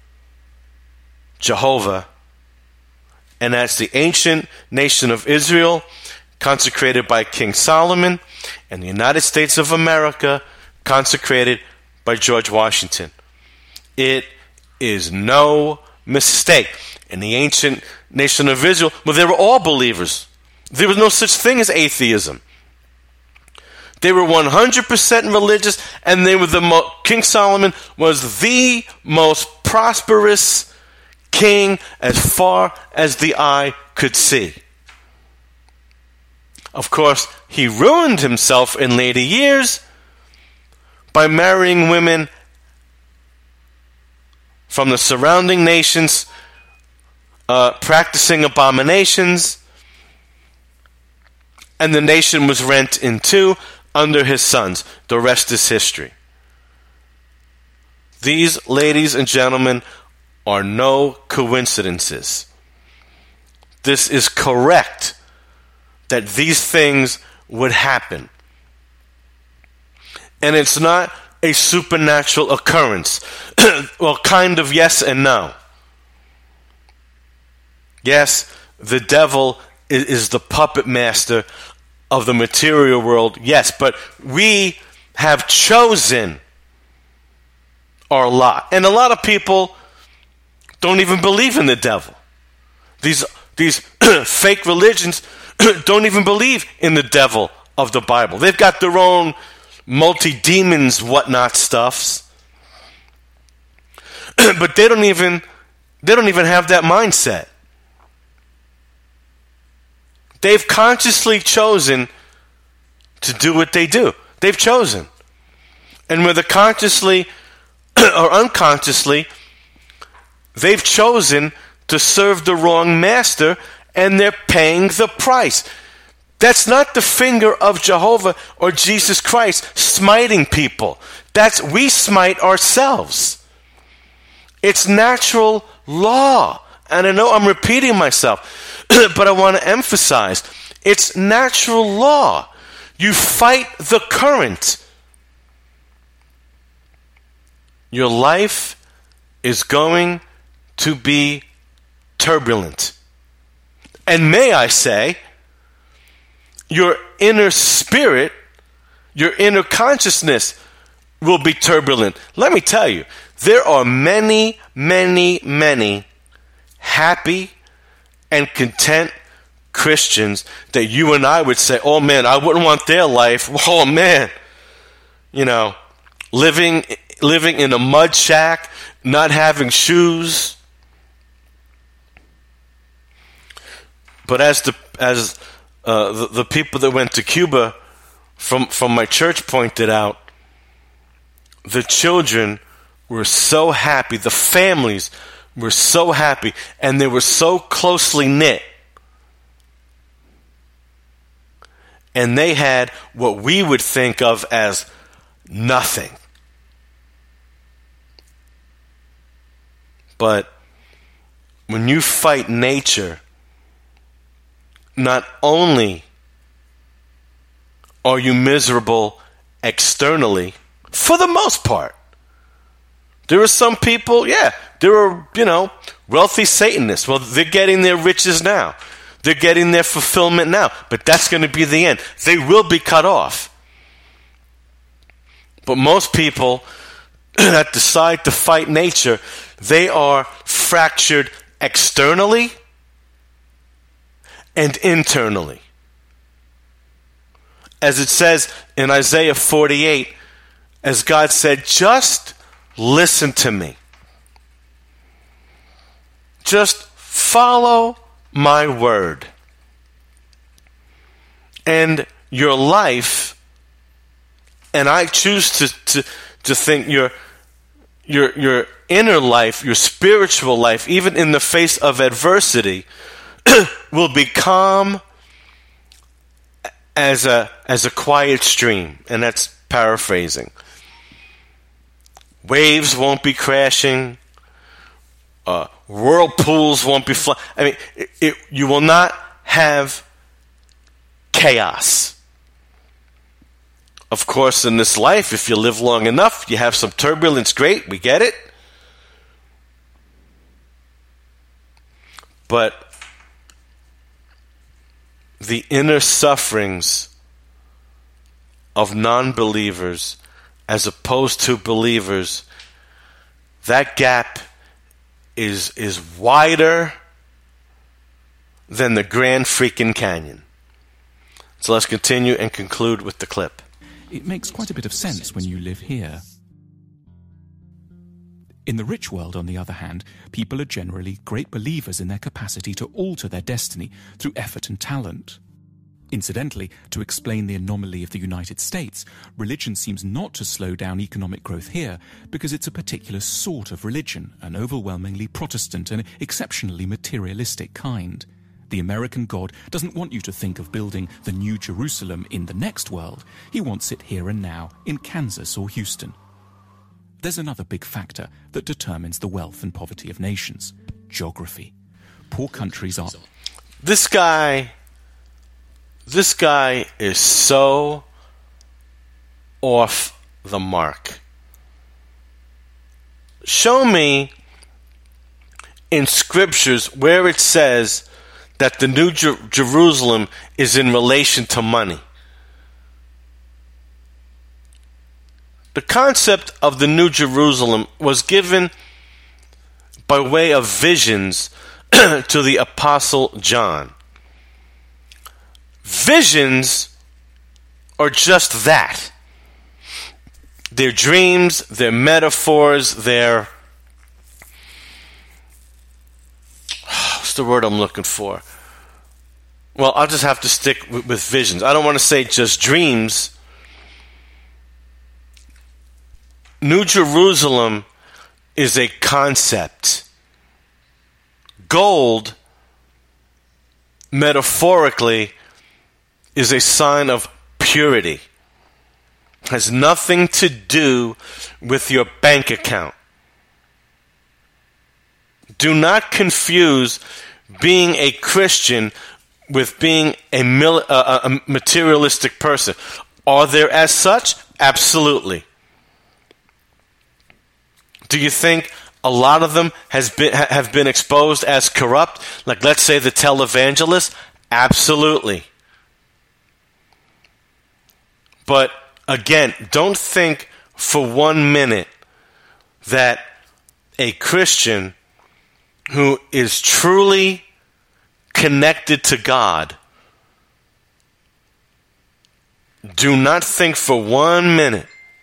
Jehovah, and that's the ancient nation of Israel, consecrated by King Solomon, and the United States of America, consecrated by George Washington. It is no mistake. In the ancient nation of Israel, well, they were all believers. There was no such thing as atheism. They were one hundred percent religious, and they were the mo- King Solomon was the most prosperous king as far as the eye could see. Of course, he ruined himself in later years by marrying women from the surrounding nations, uh, practicing abominations, and the nation was rent in two under his sons. The rest is history. These, ladies and gentlemen, are no coincidences. This is correct that these things would happen. And it's not a supernatural occurrence. Well, kind of yes and no. Yes, the devil is, is the puppet master of the material world, yes, but we have chosen our lot. And a lot of people don't even believe in the devil. These, these fake religions don't even believe in the devil of the Bible. They've got their own multi-demons, whatnot stuffs. But they don't even they don't even have that mindset. They've consciously chosen to do what they do. They've chosen. And whether consciously or unconsciously, they've chosen to serve the wrong master, and they're paying the price. That's not the finger of Jehovah or Jesus Christ smiting people. That's we smite ourselves. It's natural law. And I know I'm repeating myself, but I want to emphasize, it's natural law. You fight the current. Your life is going to be turbulent. And may I say, your inner spirit, your inner consciousness will be turbulent. Let me tell you, there are many, many, many happy and content Christians that you and I would say, oh man, I wouldn't want their life. Oh man, you know, living living in a mud shack, not having shoes. But as the as uh, the, the people that went to Cuba from from my church pointed out, the children were so happy, the families were so happy, and they were so closely knit. And they had what we would think of as nothing. But when you fight nature, not only are you miserable externally, for the most part. There are some people, yeah, there are, you know, wealthy Satanists. Well, they're getting their riches now. They're getting their fulfillment now. But that's going to be the end. They will be cut off. But most people that decide to fight nature, they are fractured externally and internally. As it says in Isaiah forty-eight, as God said, just listen to me. Just follow my word. And your life, and I choose to, to, to think your, your, your inner life, your spiritual life, even in the face of adversity, will be calm as a, as a quiet stream. And that's paraphrasing. Waves won't be crashing. Uh, whirlpools won't be flying. I mean, it, it, you will not have chaos. Of course, in this life, if you live long enough, you have some turbulence. Great, we get it. But the inner sufferings of non-believers as opposed to believers, that gap is is wider than the Grand Freaking Canyon. So let's continue and conclude with the clip. It makes quite a bit of sense when you live here. In the rich world, on the other hand, people are generally great believers in their capacity to alter their destiny through effort and talent. Incidentally, to explain the anomaly of the United States, religion seems not to slow down economic growth here because it's a particular sort of religion, an overwhelmingly Protestant and exceptionally materialistic kind. The American God doesn't want you to think of building the New Jerusalem in the next world. He wants it here and now, in Kansas or Houston. There's another big factor that determines the wealth and poverty of nations: geography. Poor countries are... This guy... This guy is so off the mark. Show me in scriptures where it says that the New Jer- Jerusalem is in relation to money. The concept of the New Jerusalem was given by way of visions to the Apostle John. Visions are just that. They're dreams, they're metaphors, they're... What's the word I'm looking for? Well, I'll just have to stick with, with visions. I don't want to say just dreams. New Jerusalem is a concept. Gold, metaphorically, is a sign of purity. Has nothing to do with your bank account. Do not confuse being a Christian with being a, mil- uh, a materialistic person. Are there as such? Absolutely. Do you think a lot of them has been have been exposed as corrupt? Like, let's say, the televangelists? Absolutely. But again, don't think for one minute that a Christian who is truly connected to God, do not think for one minute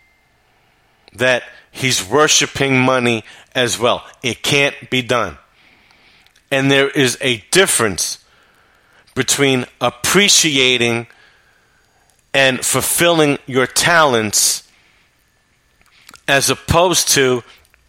that he's worshiping money as well. It can't be done. And there is a difference between appreciating and fulfilling your talents as opposed to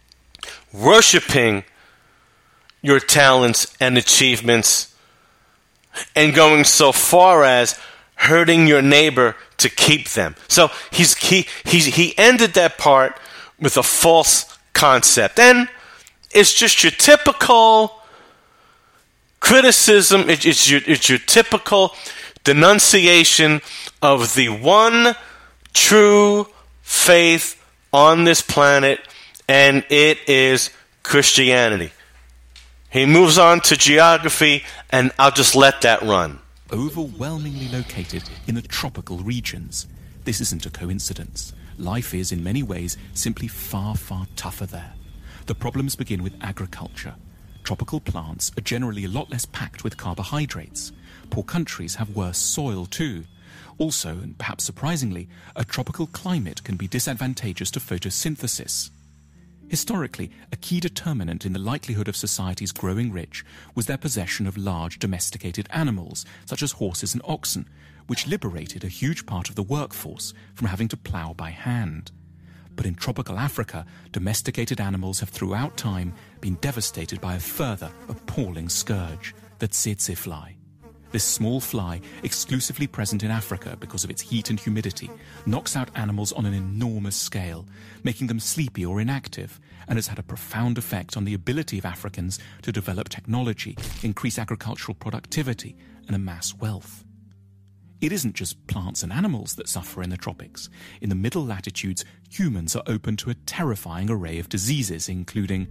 worshiping your talents and achievements and going so far as hurting your neighbor to keep them. So he's he he's, he ended that part with a false concept. And it's just your typical criticism. It, it's your it's your typical denunciation of the one true faith on this planet, and it is Christianity. He moves on to geography, and I'll just let that run. Overwhelmingly located in the tropical regions. This isn't a coincidence. Life is, in many ways, simply far, far tougher there. The problems begin with agriculture. Tropical plants are generally a lot less packed with carbohydrates. Poor countries have worse soil too. Also, and perhaps surprisingly, a tropical climate can be disadvantageous to photosynthesis. Historically, a key determinant in the likelihood of societies growing rich was their possession of large domesticated animals, such as horses and oxen, which liberated a huge part of the workforce from having to plough by hand. But in tropical Africa, domesticated animals have throughout time been devastated by a further appalling scourge, the tsetse fly. This small fly, exclusively present in Africa because of its heat and humidity, knocks out animals on an enormous scale, making them sleepy or inactive, and has had a profound effect on the ability of Africans to develop technology, increase agricultural productivity, and amass wealth. It isn't just plants and animals that suffer in the tropics. In the middle latitudes, humans are open to a terrifying array of diseases, including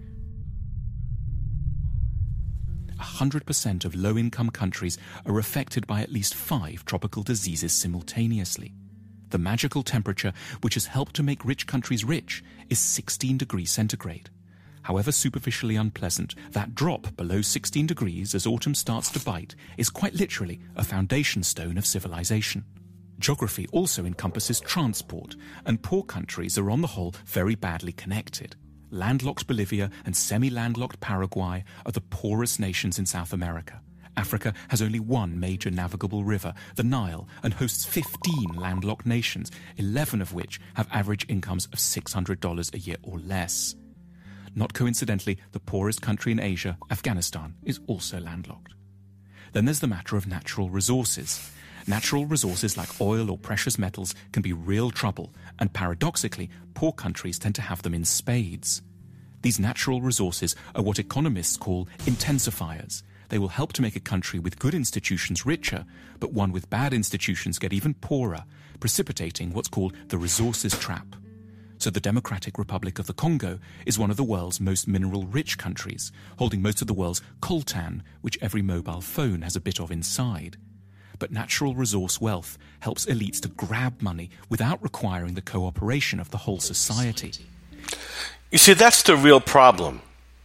one hundred percent of low-income countries are affected by at least five tropical diseases simultaneously. The magical temperature, which has helped to make rich countries rich, is sixteen degrees centigrade. However superficially unpleasant, that drop below sixteen degrees as autumn starts to bite is quite literally a foundation stone of civilization. Geography also encompasses transport, and poor countries are on the whole very badly connected. Landlocked Bolivia and semi-landlocked Paraguay are the poorest nations in South America. Africa has only one major navigable river, the Nile, and hosts fifteen landlocked nations, eleven of which have average incomes of six hundred dollars a year or less. Not coincidentally, the poorest country in Asia, Afghanistan, is also landlocked. Then there's the matter of natural resources. Natural resources like oil or precious metals can be real trouble, and paradoxically, poor countries tend to have them in spades. These natural resources are what economists call intensifiers. They will help to make a country with good institutions richer, but one with bad institutions get even poorer, precipitating what's called the resources trap. So the Democratic Republic of the Congo is one of the world's most mineral-rich countries, holding most of the world's coltan, which every mobile phone has a bit of inside. But natural resource wealth helps elites to grab money without requiring the cooperation of the whole society. You see, that's the real problem.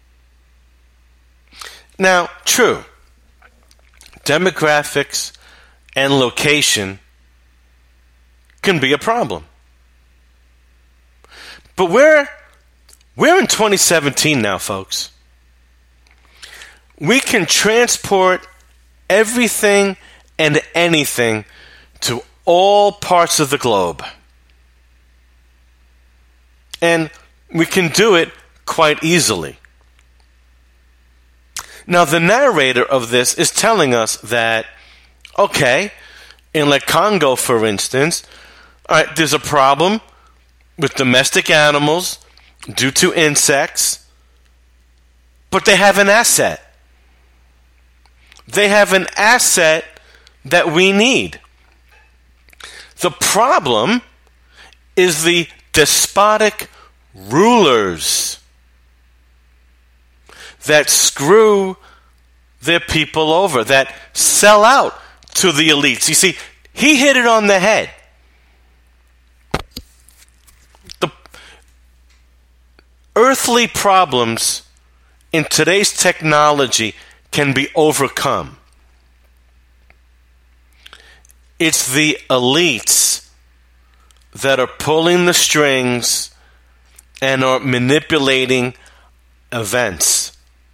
Now, true, demographics and location can be a problem. But we're, we're in twenty seventeen now, folks. We can transport everything and anything to all parts of the globe. And we can do it quite easily. Now, the narrator of this is telling us that, okay, in like Congo, for instance, all right, there's a problem with domestic animals due to insects, but they have an asset. They have an asset that we need. The problem is the despotic rulers that screw their people over, that sell out to the elites. You see, he hit it on the head. The earthly problems in today's technology can be overcome. It's the elites that are pulling the strings and are manipulating events.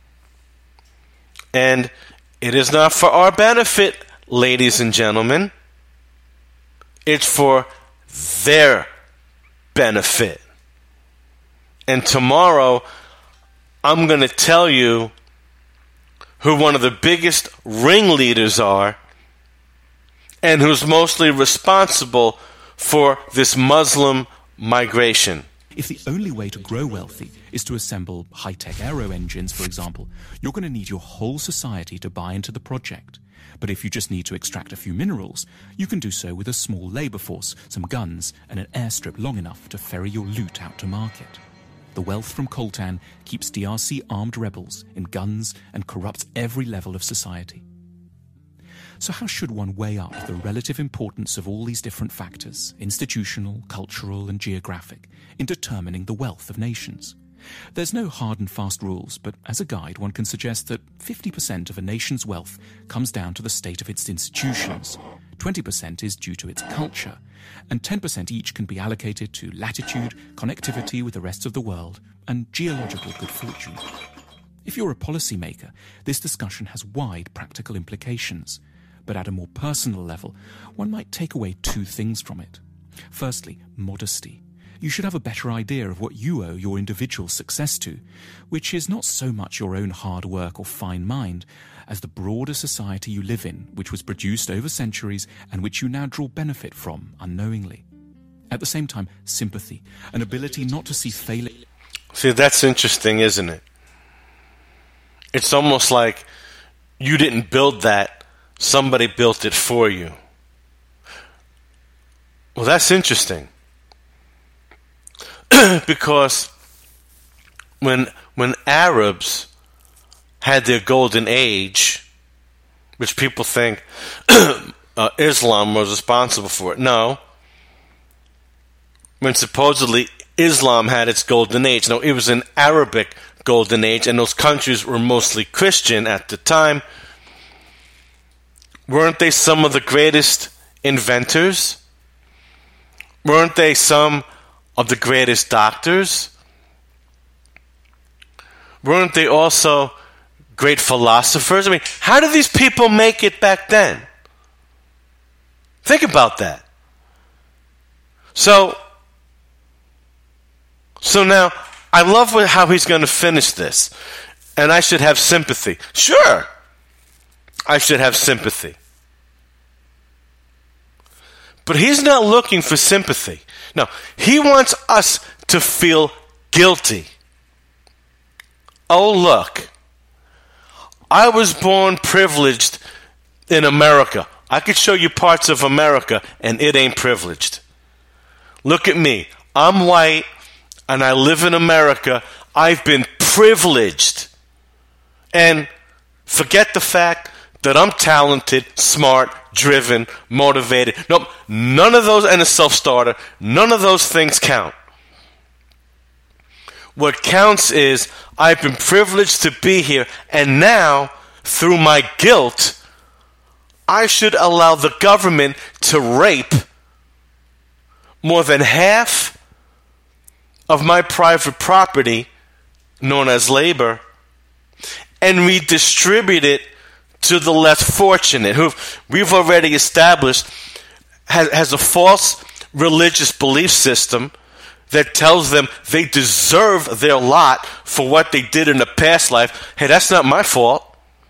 And it is not for our benefit, ladies and gentlemen. It's for their benefit. And tomorrow, I'm going to tell you who one of the biggest ringleaders are and who's mostly responsible for this Muslim migration. If the only way to grow wealthy is to assemble high-tech aero engines, for example, you're going to need your whole society to buy into the project. But if you just need to extract a few minerals, you can do so with a small labour force, some guns, and an airstrip long enough to ferry your loot out to market. The wealth from coltan keeps D R C armed rebels in guns and corrupts every level of society. So how should one weigh up the relative importance of all these different factors, institutional, cultural, and geographic, in determining the wealth of nations? There's no hard and fast rules, but as a guide, one can suggest that fifty percent of a nation's wealth comes down to the state of its institutions, twenty percent is due to its culture, and ten percent each can be allocated to latitude, connectivity with the rest of the world, and geological good fortune. If you're a policymaker, this discussion has wide practical implications. But at a more personal level, one might take away two things from it. Firstly, modesty. You should have a better idea of what you owe your individual success to, which is not so much your own hard work or fine mind, as the broader society you live in, which was produced over centuries and which you now draw benefit from unknowingly. At the same time, sympathy, an ability not to see failure. See, that's interesting, isn't it? It's almost like you didn't build that. Somebody built it for you. Well, that's interesting. Because when when Arabs had their golden age, which people think uh, Islam was responsible for it. No. When supposedly Islam had its golden age. No, it was an Arabic golden age, and those countries were mostly Christian at the time. Weren't they some of the greatest inventors? Weren't they some of the greatest doctors? Weren't they also great philosophers? I mean, how did these people make it back then? Think about that. So, so now, I love how he's going to finish this. And I should have sympathy. Sure, I should have sympathy. But he's not looking for sympathy. No, he wants us to feel guilty. Oh, look, I was born privileged in America. I could show you parts of America, and it ain't privileged. Look at me. I'm white, and I live in America. I've been privileged. And forget the fact that I'm talented, smart, driven, motivated. Nope, none of those, and a self-starter, none of those things count. What counts is I've been privileged to be here, and now, through my guilt, I should allow the government to rape more than half of my private property, known as labor, and redistribute it to the less fortunate, who we've already established has, has a false religious belief system, that tells them they deserve their lot for what they did in the past life, hey, that's not my fault.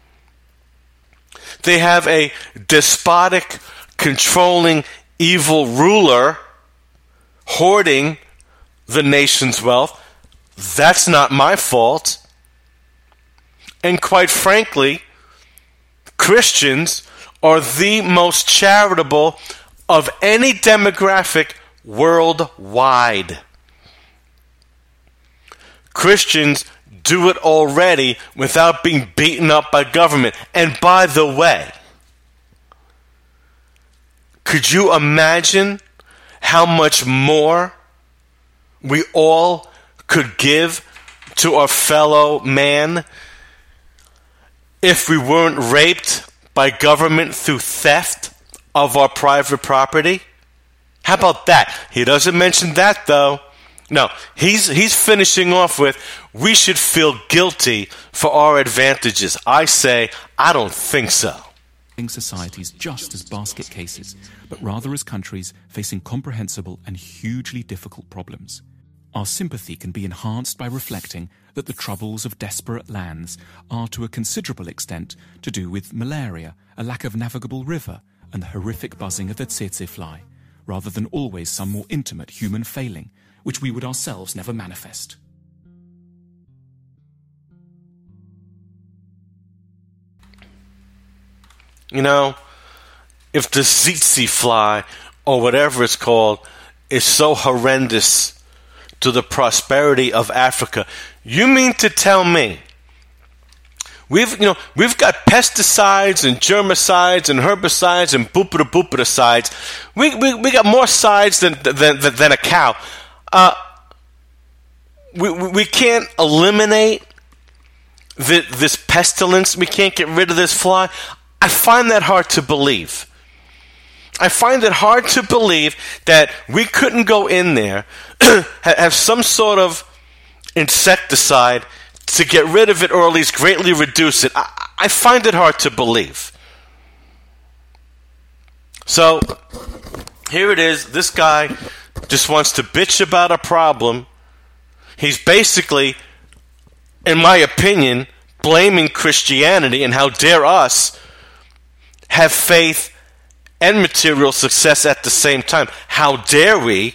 They have a despotic, controlling, evil ruler hoarding the nation's wealth. That's not my fault. And quite frankly, Christians are the most charitable of any demographic worldwide. Christians do it already without being beaten up by government. And by the way, could you imagine how much more we all could give to our fellow man if we weren't raped by government through theft of our private property? How about that? He doesn't mention that, though. No, he's he's finishing off with, we should feel guilty for our advantages. I say, I don't think so. Societies just as basket cases, but rather as countries facing comprehensible and hugely difficult problems. Our sympathy can be enhanced by reflecting that the troubles of desperate lands are to a considerable extent to do with malaria, a lack of navigable river, and the horrific buzzing of the tsetse fly, rather than always some more intimate human failing, which we would ourselves never manifest. You know, if the tsetse fly, or whatever it's called, is so horrendous to the prosperity of Africa, you mean to tell me we've you know we've got pesticides and germicides and herbicides and boopita boopiticides. We we we got more sides than than than a cow. Uh, we we can't eliminate the, this pestilence. We can't get rid of this fly. I find that hard to believe. I find it hard to believe that we couldn't go in there, have some sort of insecticide to get rid of it or at least greatly reduce it. I, I find it hard to believe. So, here it is. This guy just wants to bitch about a problem. He's basically, in my opinion, blaming Christianity, and how dare us have faith and material success at the same time. How dare we?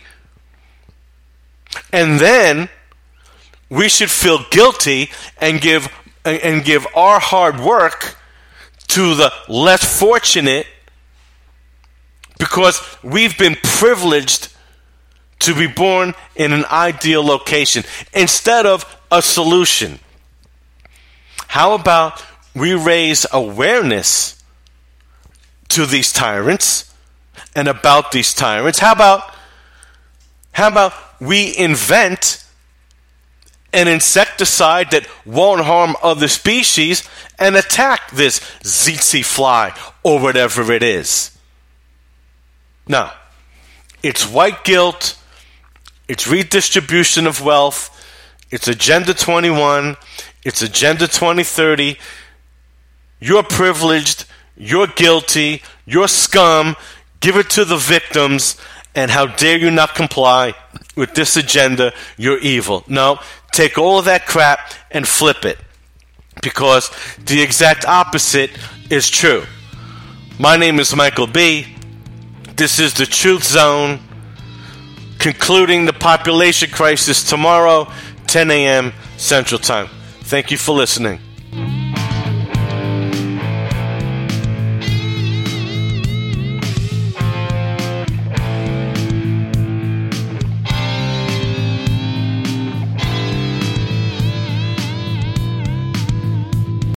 And then we should feel guilty and give and give our hard work to the less fortunate because we've been privileged to be born in an ideal location instead of a solution. How about we raise awareness to these tyrants and about these tyrants? How about how about we invent an insecticide that won't harm other species and attack this tsetse fly or whatever it is? No. It's white guilt. It's redistribution of wealth. It's Agenda twenty-one. It's Agenda twenty thirty. You're privileged. You're guilty. You're scum. Give it to the victims. And how dare you not comply with this agenda? You're evil. No, take all of that crap and flip it. Because the exact opposite is true. My name is Michael B. This is the Truth Zone. Concluding the population crisis tomorrow, ten a.m. Central Time. Thank you for listening.